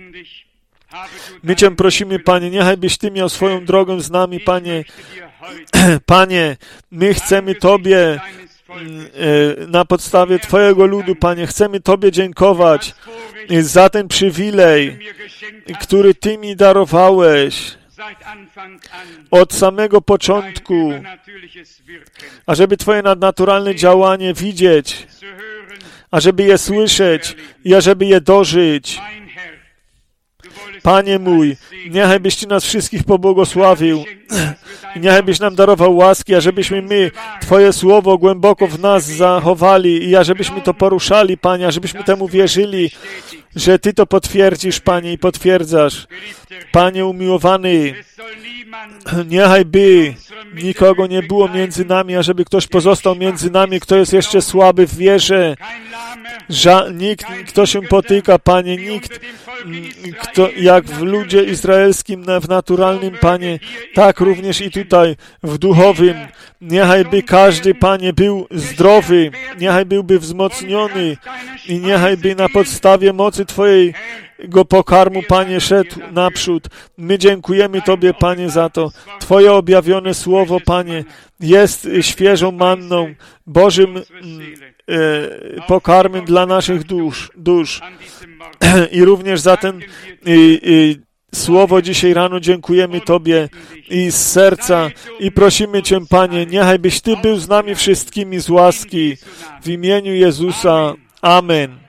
S1: My Cię prosimy, Panie, niechaj byś Ty miał swoją drogę z nami, Panie. Panie, my chcemy Tobie na podstawie Twojego ludu, Panie. Chcemy Tobie dziękować za ten przywilej, który Ty mi darowałeś od samego początku, ażeby Twoje nadnaturalne działanie widzieć, ażeby je słyszeć i ażeby je dożyć. Panie mój, niechaj byś Ty nas wszystkich pobłogosławił. Niechaj byś nam darował łaski, ażebyśmy my Twoje słowo głęboko w nas zachowali i ażebyśmy to poruszali, Panie, ażebyśmy temu wierzyli, że Ty to potwierdzisz, Panie, i potwierdzasz. Panie umiłowany, niechaj by nikogo nie było między nami, ażeby ktoś pozostał między nami, kto jest jeszcze słaby w wierze. Ża- nikt, kto się potyka, Panie, nikt, kto, jak w ludzie izraelskim, w naturalnym, Panie, tak również i tutaj, w duchowym. Niechaj by każdy, Panie, był zdrowy, niechaj byłby wzmocniony i niechaj by na podstawie mocy Twojego pokarmu, Panie, szedł naprzód. My dziękujemy Tobie, Panie, za to. Twoje objawione słowo, Panie, jest świeżą manną, Bożym e, pokarmem dla naszych dusz. dusz. I również za ten e, e, słowo dzisiaj rano dziękujemy Tobie i z serca i prosimy Cię, Panie, niechaj byś Ty był z nami wszystkimi z łaski. W imieniu Jezusa. Amen.